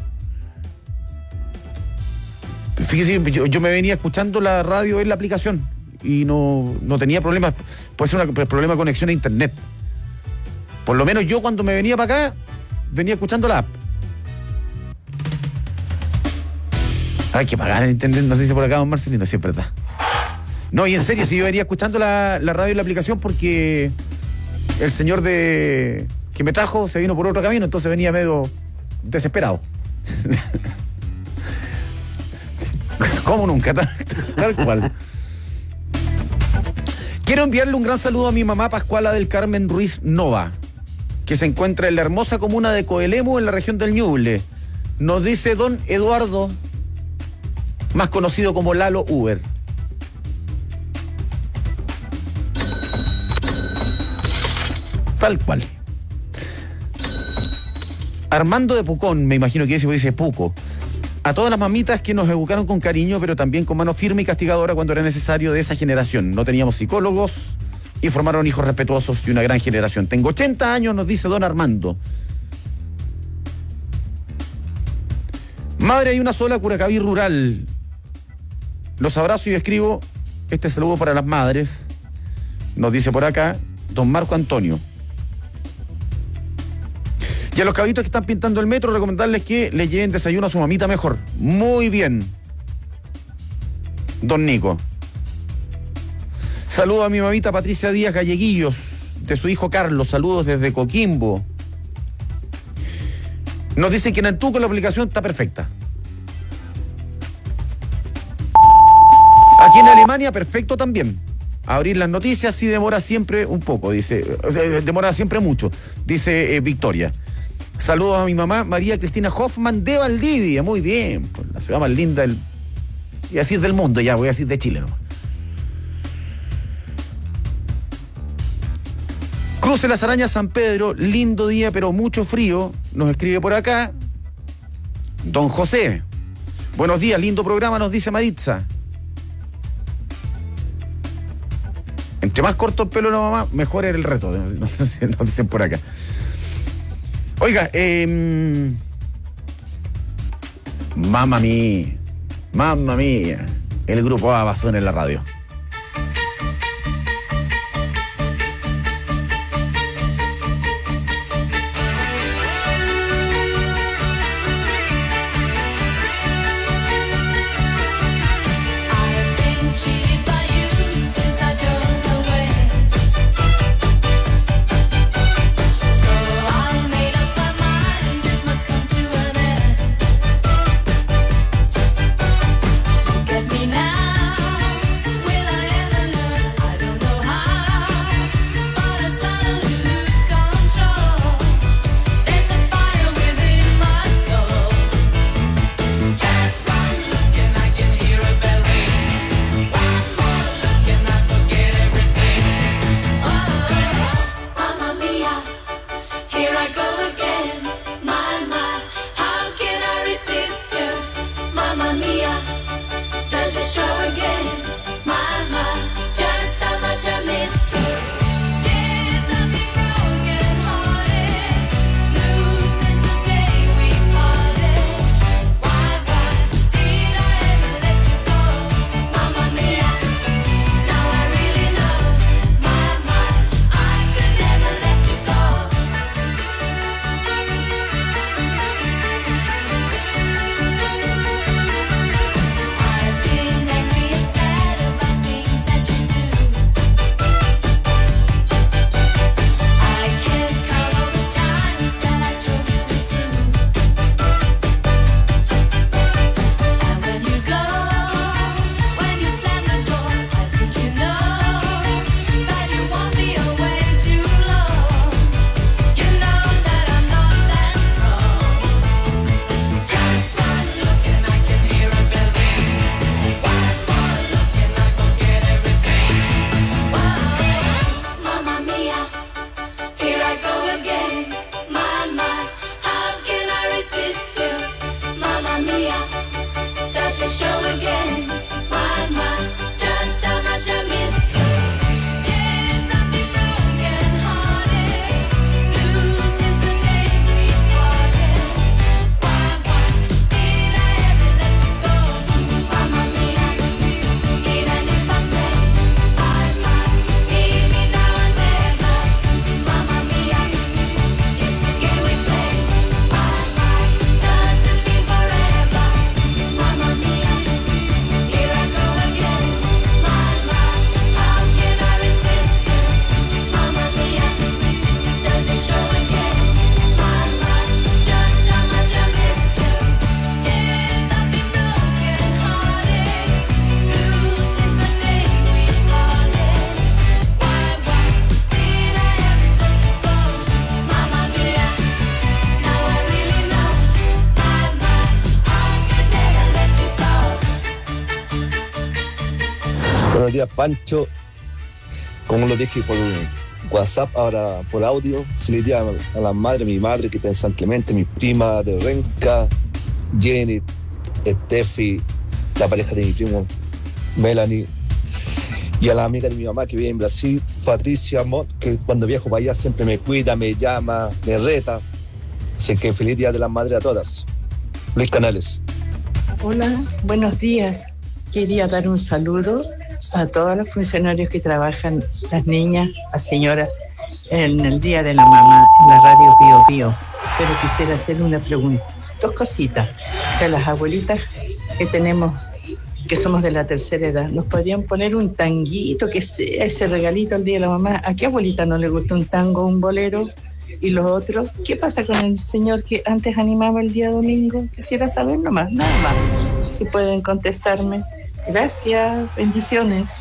[SPEAKER 4] Fíjese, yo, yo me venía escuchando la radio en la aplicación y no, no tenía problemas. Puede ser un problema de conexión a internet. Por lo menos yo cuando me venía para acá, venía escuchando la app. Hay que pagar el internet, no sé si por acá, don Marcelino, si es verdad. No, y en serio, si yo venía escuchando la, la radio y la aplicación porque el señor de que me trajo se vino por otro camino, entonces venía medio desesperado. Como nunca, tal, tal cual. Quiero enviarle un gran saludo a mi mamá Pascuala del Carmen Ruiz Nova, que se encuentra en la hermosa comuna de Coelemu, en la región del Ñuble. Nos dice don Eduardo, más conocido como Lalo Uber. Tal cual. Armando de Pucón, me imagino que ese dice Puco. A todas las mamitas que nos educaron con cariño, pero también con mano firme y castigadora cuando era necesario de esa generación. No teníamos psicólogos y formaron hijos respetuosos y una gran generación. Tengo ochenta años, nos dice don Armando. Madre, hay una sola, Curacaví rural. Los abrazo y escribo este saludo para las madres. Nos dice por acá don Marco Antonio. Y a los caballitos que están pintando el metro, recomendarles que le lleven desayuno a su mamita mejor. Muy bien. Don Nico. Saludo a mi mamita Patricia Díaz Galleguillos, de su hijo Carlos. Saludos desde Coquimbo. Nos dicen que en Antuco la aplicación está perfecta. Aquí en Alemania, perfecto también. Abrir las noticias sí demora siempre un poco, dice. Demora siempre mucho, dice eh, Victoria. Saludos a mi mamá, María Cristina Hoffman de Valdivia. Muy bien, la ciudad más linda del... Y así del mundo, ya, voy a decir de Chile nomás. Cruce Las Arañas, San Pedro, lindo día, pero mucho frío. Nos escribe por acá Don José. Buenos días, lindo programa, nos dice Maritza. Entre más corto el pelo de la mamá, mejor era el reto, nos dicen por acá. Oiga, eh, mamma mía, mamma mía, el grupo A basó en la radio.
[SPEAKER 16] Buenos días, Pancho. Como lo dije por WhatsApp, ahora por audio. Feliz día a la madre, mi madre que está en San Clemente, mi prima de Renca, Jenny, Steffi, la pareja de mi primo, Melanie, y a la amiga de mi mamá que vive en Brasil, Patricia, que cuando viajo para allá siempre me cuida, me llama, me reta. Así que feliz día de la madre a todas. Luis Canales.
[SPEAKER 15] Hola, buenos días. Quería dar un saludo a todos los funcionarios que trabajan, las niñas, las señoras, en el Día de la Mamá, en la radio Pío Pío. Pero quisiera hacer una pregunta, dos cositas. O sea, las abuelitas que tenemos, que somos de la tercera edad, ¿nos podrían poner un tanguito, que sea ese regalito al Día de la Mamá? ¿A qué abuelita no le gusta un tango o un bolero? Y los otros, ¿qué pasa con el señor que antes animaba el día domingo? Quisiera saber nomás, nada más. Si pueden contestarme. Gracias, bendiciones.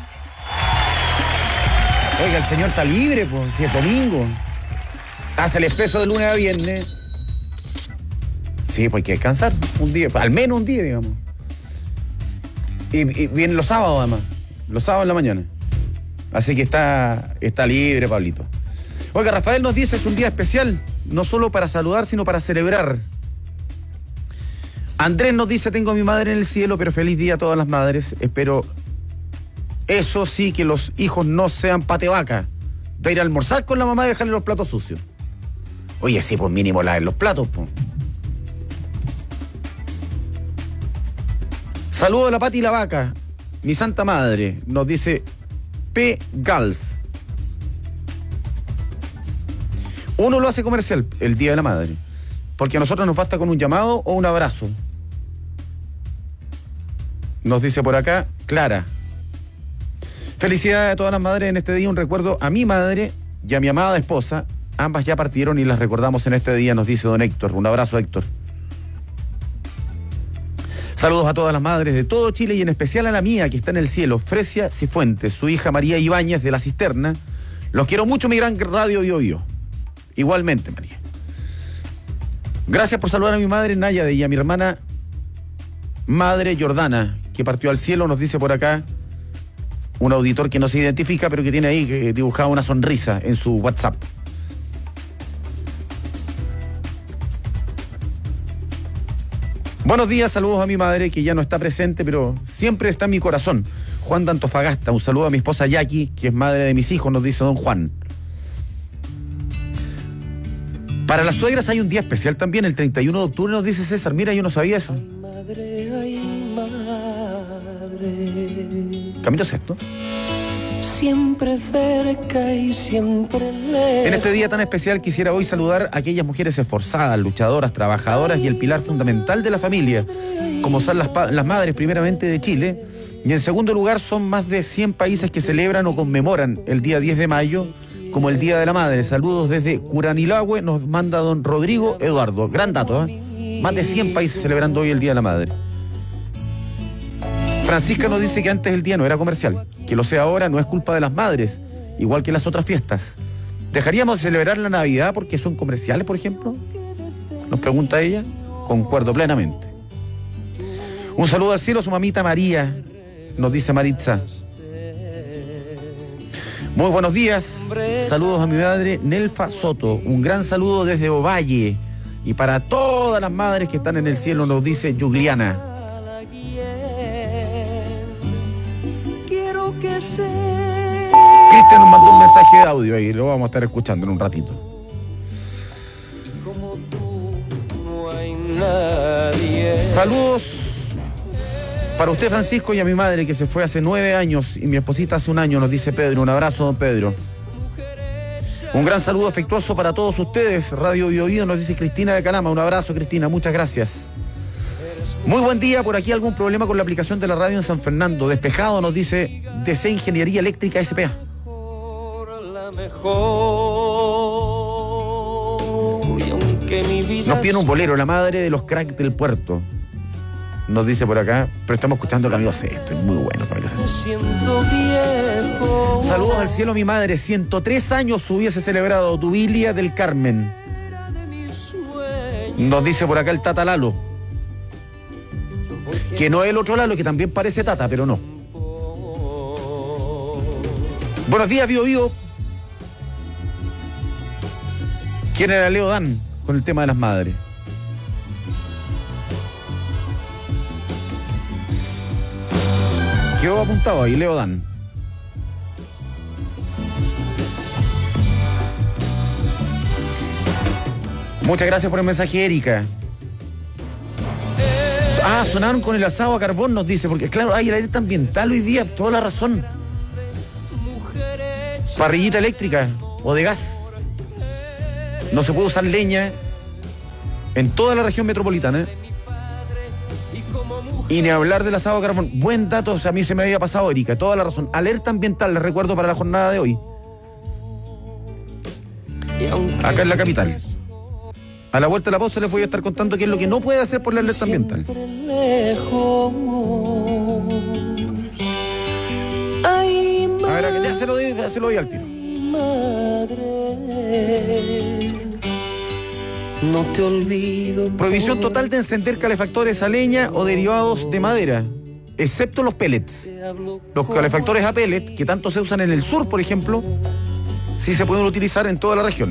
[SPEAKER 4] Oiga, el señor está libre, pues, si es domingo. Hace el expreso de lunes a viernes. Sí, pues hay que descansar un día, al menos un día, digamos. Y, y vienen los sábados, además. Los sábados en la mañana. Así que está, está libre, Pablito. Oiga, Rafael nos dice, es un día especial, no solo para saludar, sino para celebrar. Andrés nos dice, tengo a mi madre en el cielo, pero feliz día a todas las madres. Espero, eso sí, que los hijos no sean patevaca. De ir a almorzar con la mamá y dejarle los platos sucios. Oye, sí, pues mínimo lavar los platos, pues. Saludo a la Pati y la Vaca, mi santa madre, nos dice P. Gals. Uno lo hace comercial, el Día de la Madre, porque a nosotros nos basta con un llamado o un abrazo. Nos dice por acá, Clara. Felicidades a todas las madres en este día, un recuerdo a mi madre y a mi amada esposa. Ambas ya partieron y las recordamos en este día, nos dice don Héctor. Un abrazo, Héctor. Saludos a todas las madres de todo Chile y en especial a la mía, que está en el cielo, Fresia Cifuentes, su hija María Ibáñez de La Cisterna. Los quiero mucho, mi gran radio Bio Bio. Igualmente, María. Gracias por saludar a mi madre Náyade y a mi hermana madre Jordana, que partió al cielo, nos dice por acá un auditor que no se identifica, pero que tiene ahí que dibujado una sonrisa en su WhatsApp. Buenos días, saludos a mi madre, que ya no está presente, pero siempre está en mi corazón. Juan de Antofagasta, un saludo a mi esposa Jackie, que es madre de mis hijos, nos dice don Juan. Para las suegras hay un día especial también, el treinta y uno de octubre, nos dice César. Mira, yo no sabía eso.
[SPEAKER 17] Ay, madre, ay, madre.
[SPEAKER 4] Camilo Sexto.
[SPEAKER 17] Siempre cerca y siempre lejos.
[SPEAKER 4] En este día tan especial quisiera hoy saludar a aquellas mujeres esforzadas, luchadoras, trabajadoras y el pilar fundamental de la familia, como son las, las madres primeramente de Chile, y en segundo lugar son más de cien países que celebran o conmemoran el día diez de mayo como el Día de la Madre. Saludos desde Curanilahue, nos manda don Rodrigo Eduardo. Gran dato, ¿eh? Más de cien países celebrando hoy el Día de la Madre. Francisca nos dice que antes el día no era comercial, que lo sea ahora no es culpa de las madres, igual que las otras fiestas. ¿Dejaríamos de celebrar la Navidad porque son comerciales, por ejemplo? Nos pregunta ella. Concuerdo plenamente. Un saludo al cielo a su mamita María, nos dice Maritza. Muy buenos días, saludos a mi madre Nelfa Soto, un gran saludo desde Ovalle, y para todas las madres que están en el cielo, nos dice Juliana. Cristian nos mandó un mensaje de audio y lo vamos a estar escuchando en un ratito. Saludos para usted, Francisco, y a mi madre que se fue hace nueve años y mi esposita hace un año, nos dice Pedro. Un abrazo, don Pedro. Un gran saludo afectuoso para todos ustedes. Radio Bio Bio, nos dice Cristina de Calama. Un abrazo, Cristina, muchas gracias. Muy buen día, por aquí algún problema con la aplicación de la radio en San Fernando. Despejado, nos dice D C Ingeniería Eléctrica S P A. Nos pide un bolero, la madre de los cracks del puerto. Nos dice por acá, pero estamos escuchando Camilo Sesto, es muy bueno para que se... Saludos al cielo, mi madre, ciento tres años hubiese celebrado Tubilia del Carmen. Nos dice por acá el Tata Lalo, que no es el otro Lalo, que también parece Tata, pero no. Buenos días, Bio Bio. ¿Quién era Leo Dan con el tema de las madres? Quedó apuntado ahí, Leo Dan. Muchas gracias por el mensaje, Erika. Ah, sonaron con el asado a carbón, nos dice, porque claro, hay el alerta ambiental hoy día, toda la razón. Parrillita eléctrica o de gas. No se puede usar leña en toda la región metropolitana. Y ni hablar del asado a carbón. Buen dato, o sea, a mí se me había pasado, Erika, toda la razón. Alerta ambiental, les recuerdo, para la jornada de hoy. Acá en la capital. A la vuelta de la pausa les voy a estar contando qué es lo que no puede hacer por la alerta ambiental. A ver, ya se lo doy, se lo doy al tiro.
[SPEAKER 17] No te olvido.
[SPEAKER 4] Prohibición total de encender calefactores a leña o derivados de madera, excepto los pellets. Los calefactores a pellet, que tanto se usan en el sur, por ejemplo, sí se pueden utilizar en toda la región.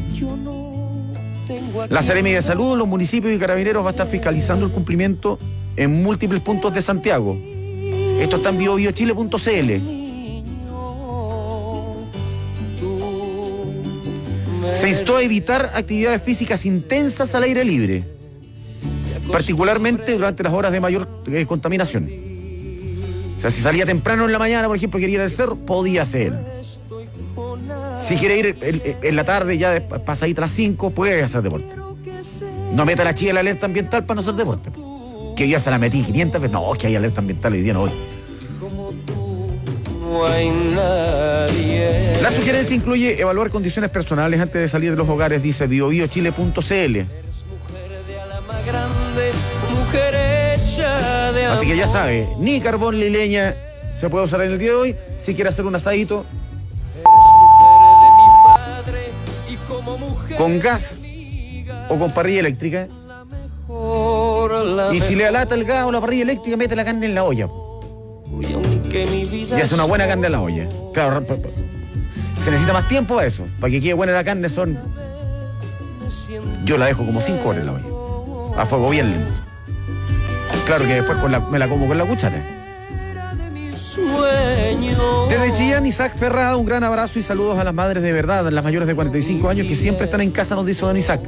[SPEAKER 4] La Seremi de Salud, los municipios y carabineros va a estar fiscalizando el cumplimiento en múltiples puntos de Santiago. Esto está en bio bio chile punto c l. Se instó a evitar actividades físicas intensas al aire libre, particularmente durante las horas de mayor eh, contaminación. O sea, si salía temprano en la mañana, por ejemplo, quería ir al cerro, podía hacer. Si quiere ir en, en la tarde, ya de pasadita a las cinco, puede hacer deporte. No meta la chilla en la alerta ambiental para no hacer deporte. Que hoy ya se la metí quinientas veces. No, es que hay alerta ambiental hoy día, no hoy. La sugerencia incluye evaluar condiciones personales antes de salir de los hogares, dice bio bio chile punto c l. Así que ya sabe, ni carbón ni leña se puede usar en el día de hoy. Si quiere hacer un asadito con gas o con parrilla eléctrica, y si le alata el gas o la parrilla eléctrica, mete la carne en la olla y hace una buena carne en la olla. Claro, se necesita más tiempo para eso. Para que quede buena la carne son... Yo la dejo como cinco horas en la olla, a fuego bien lento. Claro que después con la, me la como con la cuchara. Desde Chillán, Isaac Ferrada, un gran abrazo y saludos a las madres de verdad, las mayores de cuarenta y cinco años que siempre están en casa, nos dice don Isaac.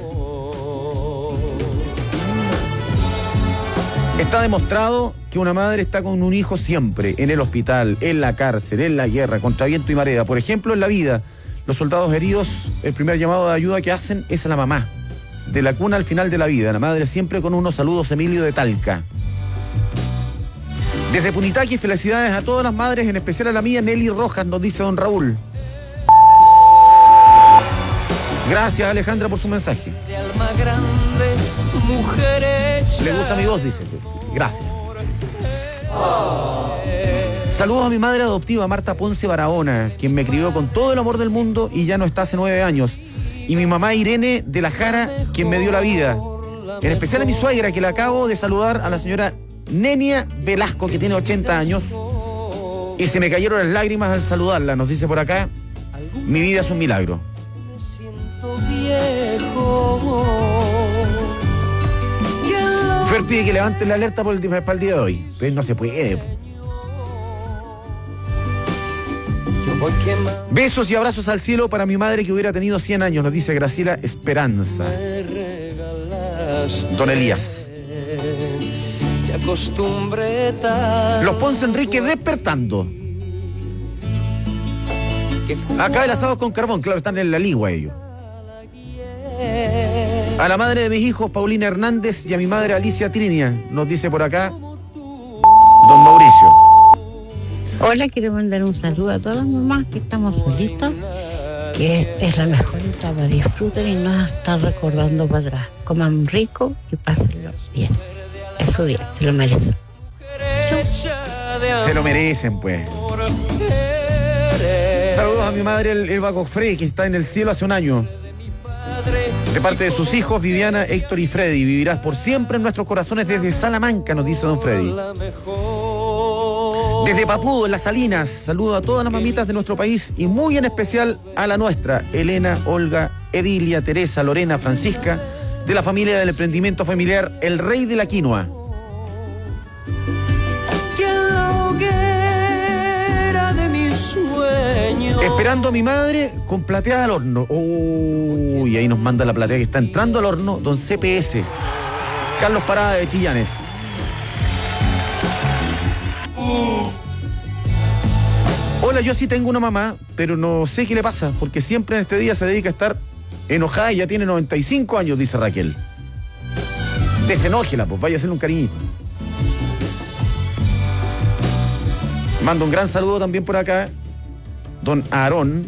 [SPEAKER 4] Está demostrado que una madre está con un hijo siempre, en el hospital, en la cárcel, en la guerra, contra viento y marea. Por ejemplo, en la vida, los soldados heridos, el primer llamado de ayuda que hacen es a la mamá. De la cuna al final de la vida, la madre siempre con unos saludos, Emilio de Talca. Desde Punitaqui, felicidades a todas las madres, en especial a la mía, Nelly Rojas, nos dice don Raúl. Gracias, Alejandra, por su mensaje. Le gusta mi voz, dice. Gracias. Saludos a mi madre adoptiva, Marta Ponce Barahona, quien me crió con todo el amor del mundo y ya no está hace nueve años. Y mi mamá Irene de la Jara, quien me dio la vida. En especial a mi suegra, que le acabo de saludar, a la señora Nenia Velasco, que tiene ochenta años. Y se me cayeron las lágrimas al saludarla, nos dice por acá. Mi vida es un milagro. Fer pide que levante la alerta por el, para el día de hoy. Pero no se puede. Besos y abrazos al cielo para mi madre que hubiera tenido cien años, nos dice Graciela Esperanza. Don Elías. Los Ponce Enrique despertando. Acá el asado con carbón, claro, están en la ligua ellos. A la madre de mis hijos, Paulina Hernández, y a mi madre Alicia Trinia, nos dice por acá don Mauricio.
[SPEAKER 12] Hola, quiero mandar un saludo a todas las mamás que estamos solitas, que es la mejor etapa, disfruten y no estar recordando para atrás. Coman rico y pásenlo bien. Eso bien, se lo merecen.
[SPEAKER 4] Se lo merecen, pues. Saludos a mi madre Elba Cofré, que está en el cielo hace un año. De parte de sus hijos, Viviana, Héctor y Freddy. Vivirás por siempre en nuestros corazones desde Salamanca, nos dice don Freddy. Desde Papudo, en Las Salinas, saludo a todas las mamitas de nuestro país y muy en especial a la nuestra, Elena, Olga, Edilia, Teresa, Lorena, Francisca, de la familia del emprendimiento familiar El Rey de la Quinoa. Esperando a mi madre con plateada al horno. Uy, ahí nos manda la platea que está entrando al horno, don C P S. Carlos Parada de Chillanes. Hola, yo sí tengo una mamá, pero no sé qué le pasa, porque siempre en este día se dedica a estar enojada y ya tiene noventa y cinco años, dice Raquel. Desenójela, pues vaya a hacerle un cariñito. Mando un gran saludo también por acá, don Aarón.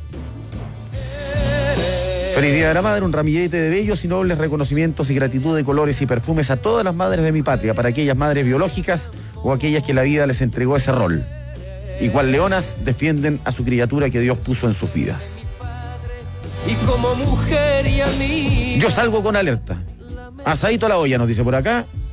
[SPEAKER 4] Feliz Día de la Madre, un ramillete de bellos y nobles reconocimientos y gratitud de colores y perfumes a todas las madres de mi patria, para aquellas madres biológicas o aquellas que la vida les entregó ese rol. Y cual leonas defienden a su criatura que Dios puso en sus vidas.
[SPEAKER 17] y como mujer y amiga.
[SPEAKER 4] Yo salgo con alerta. Asadito a la olla, nos dice por acá.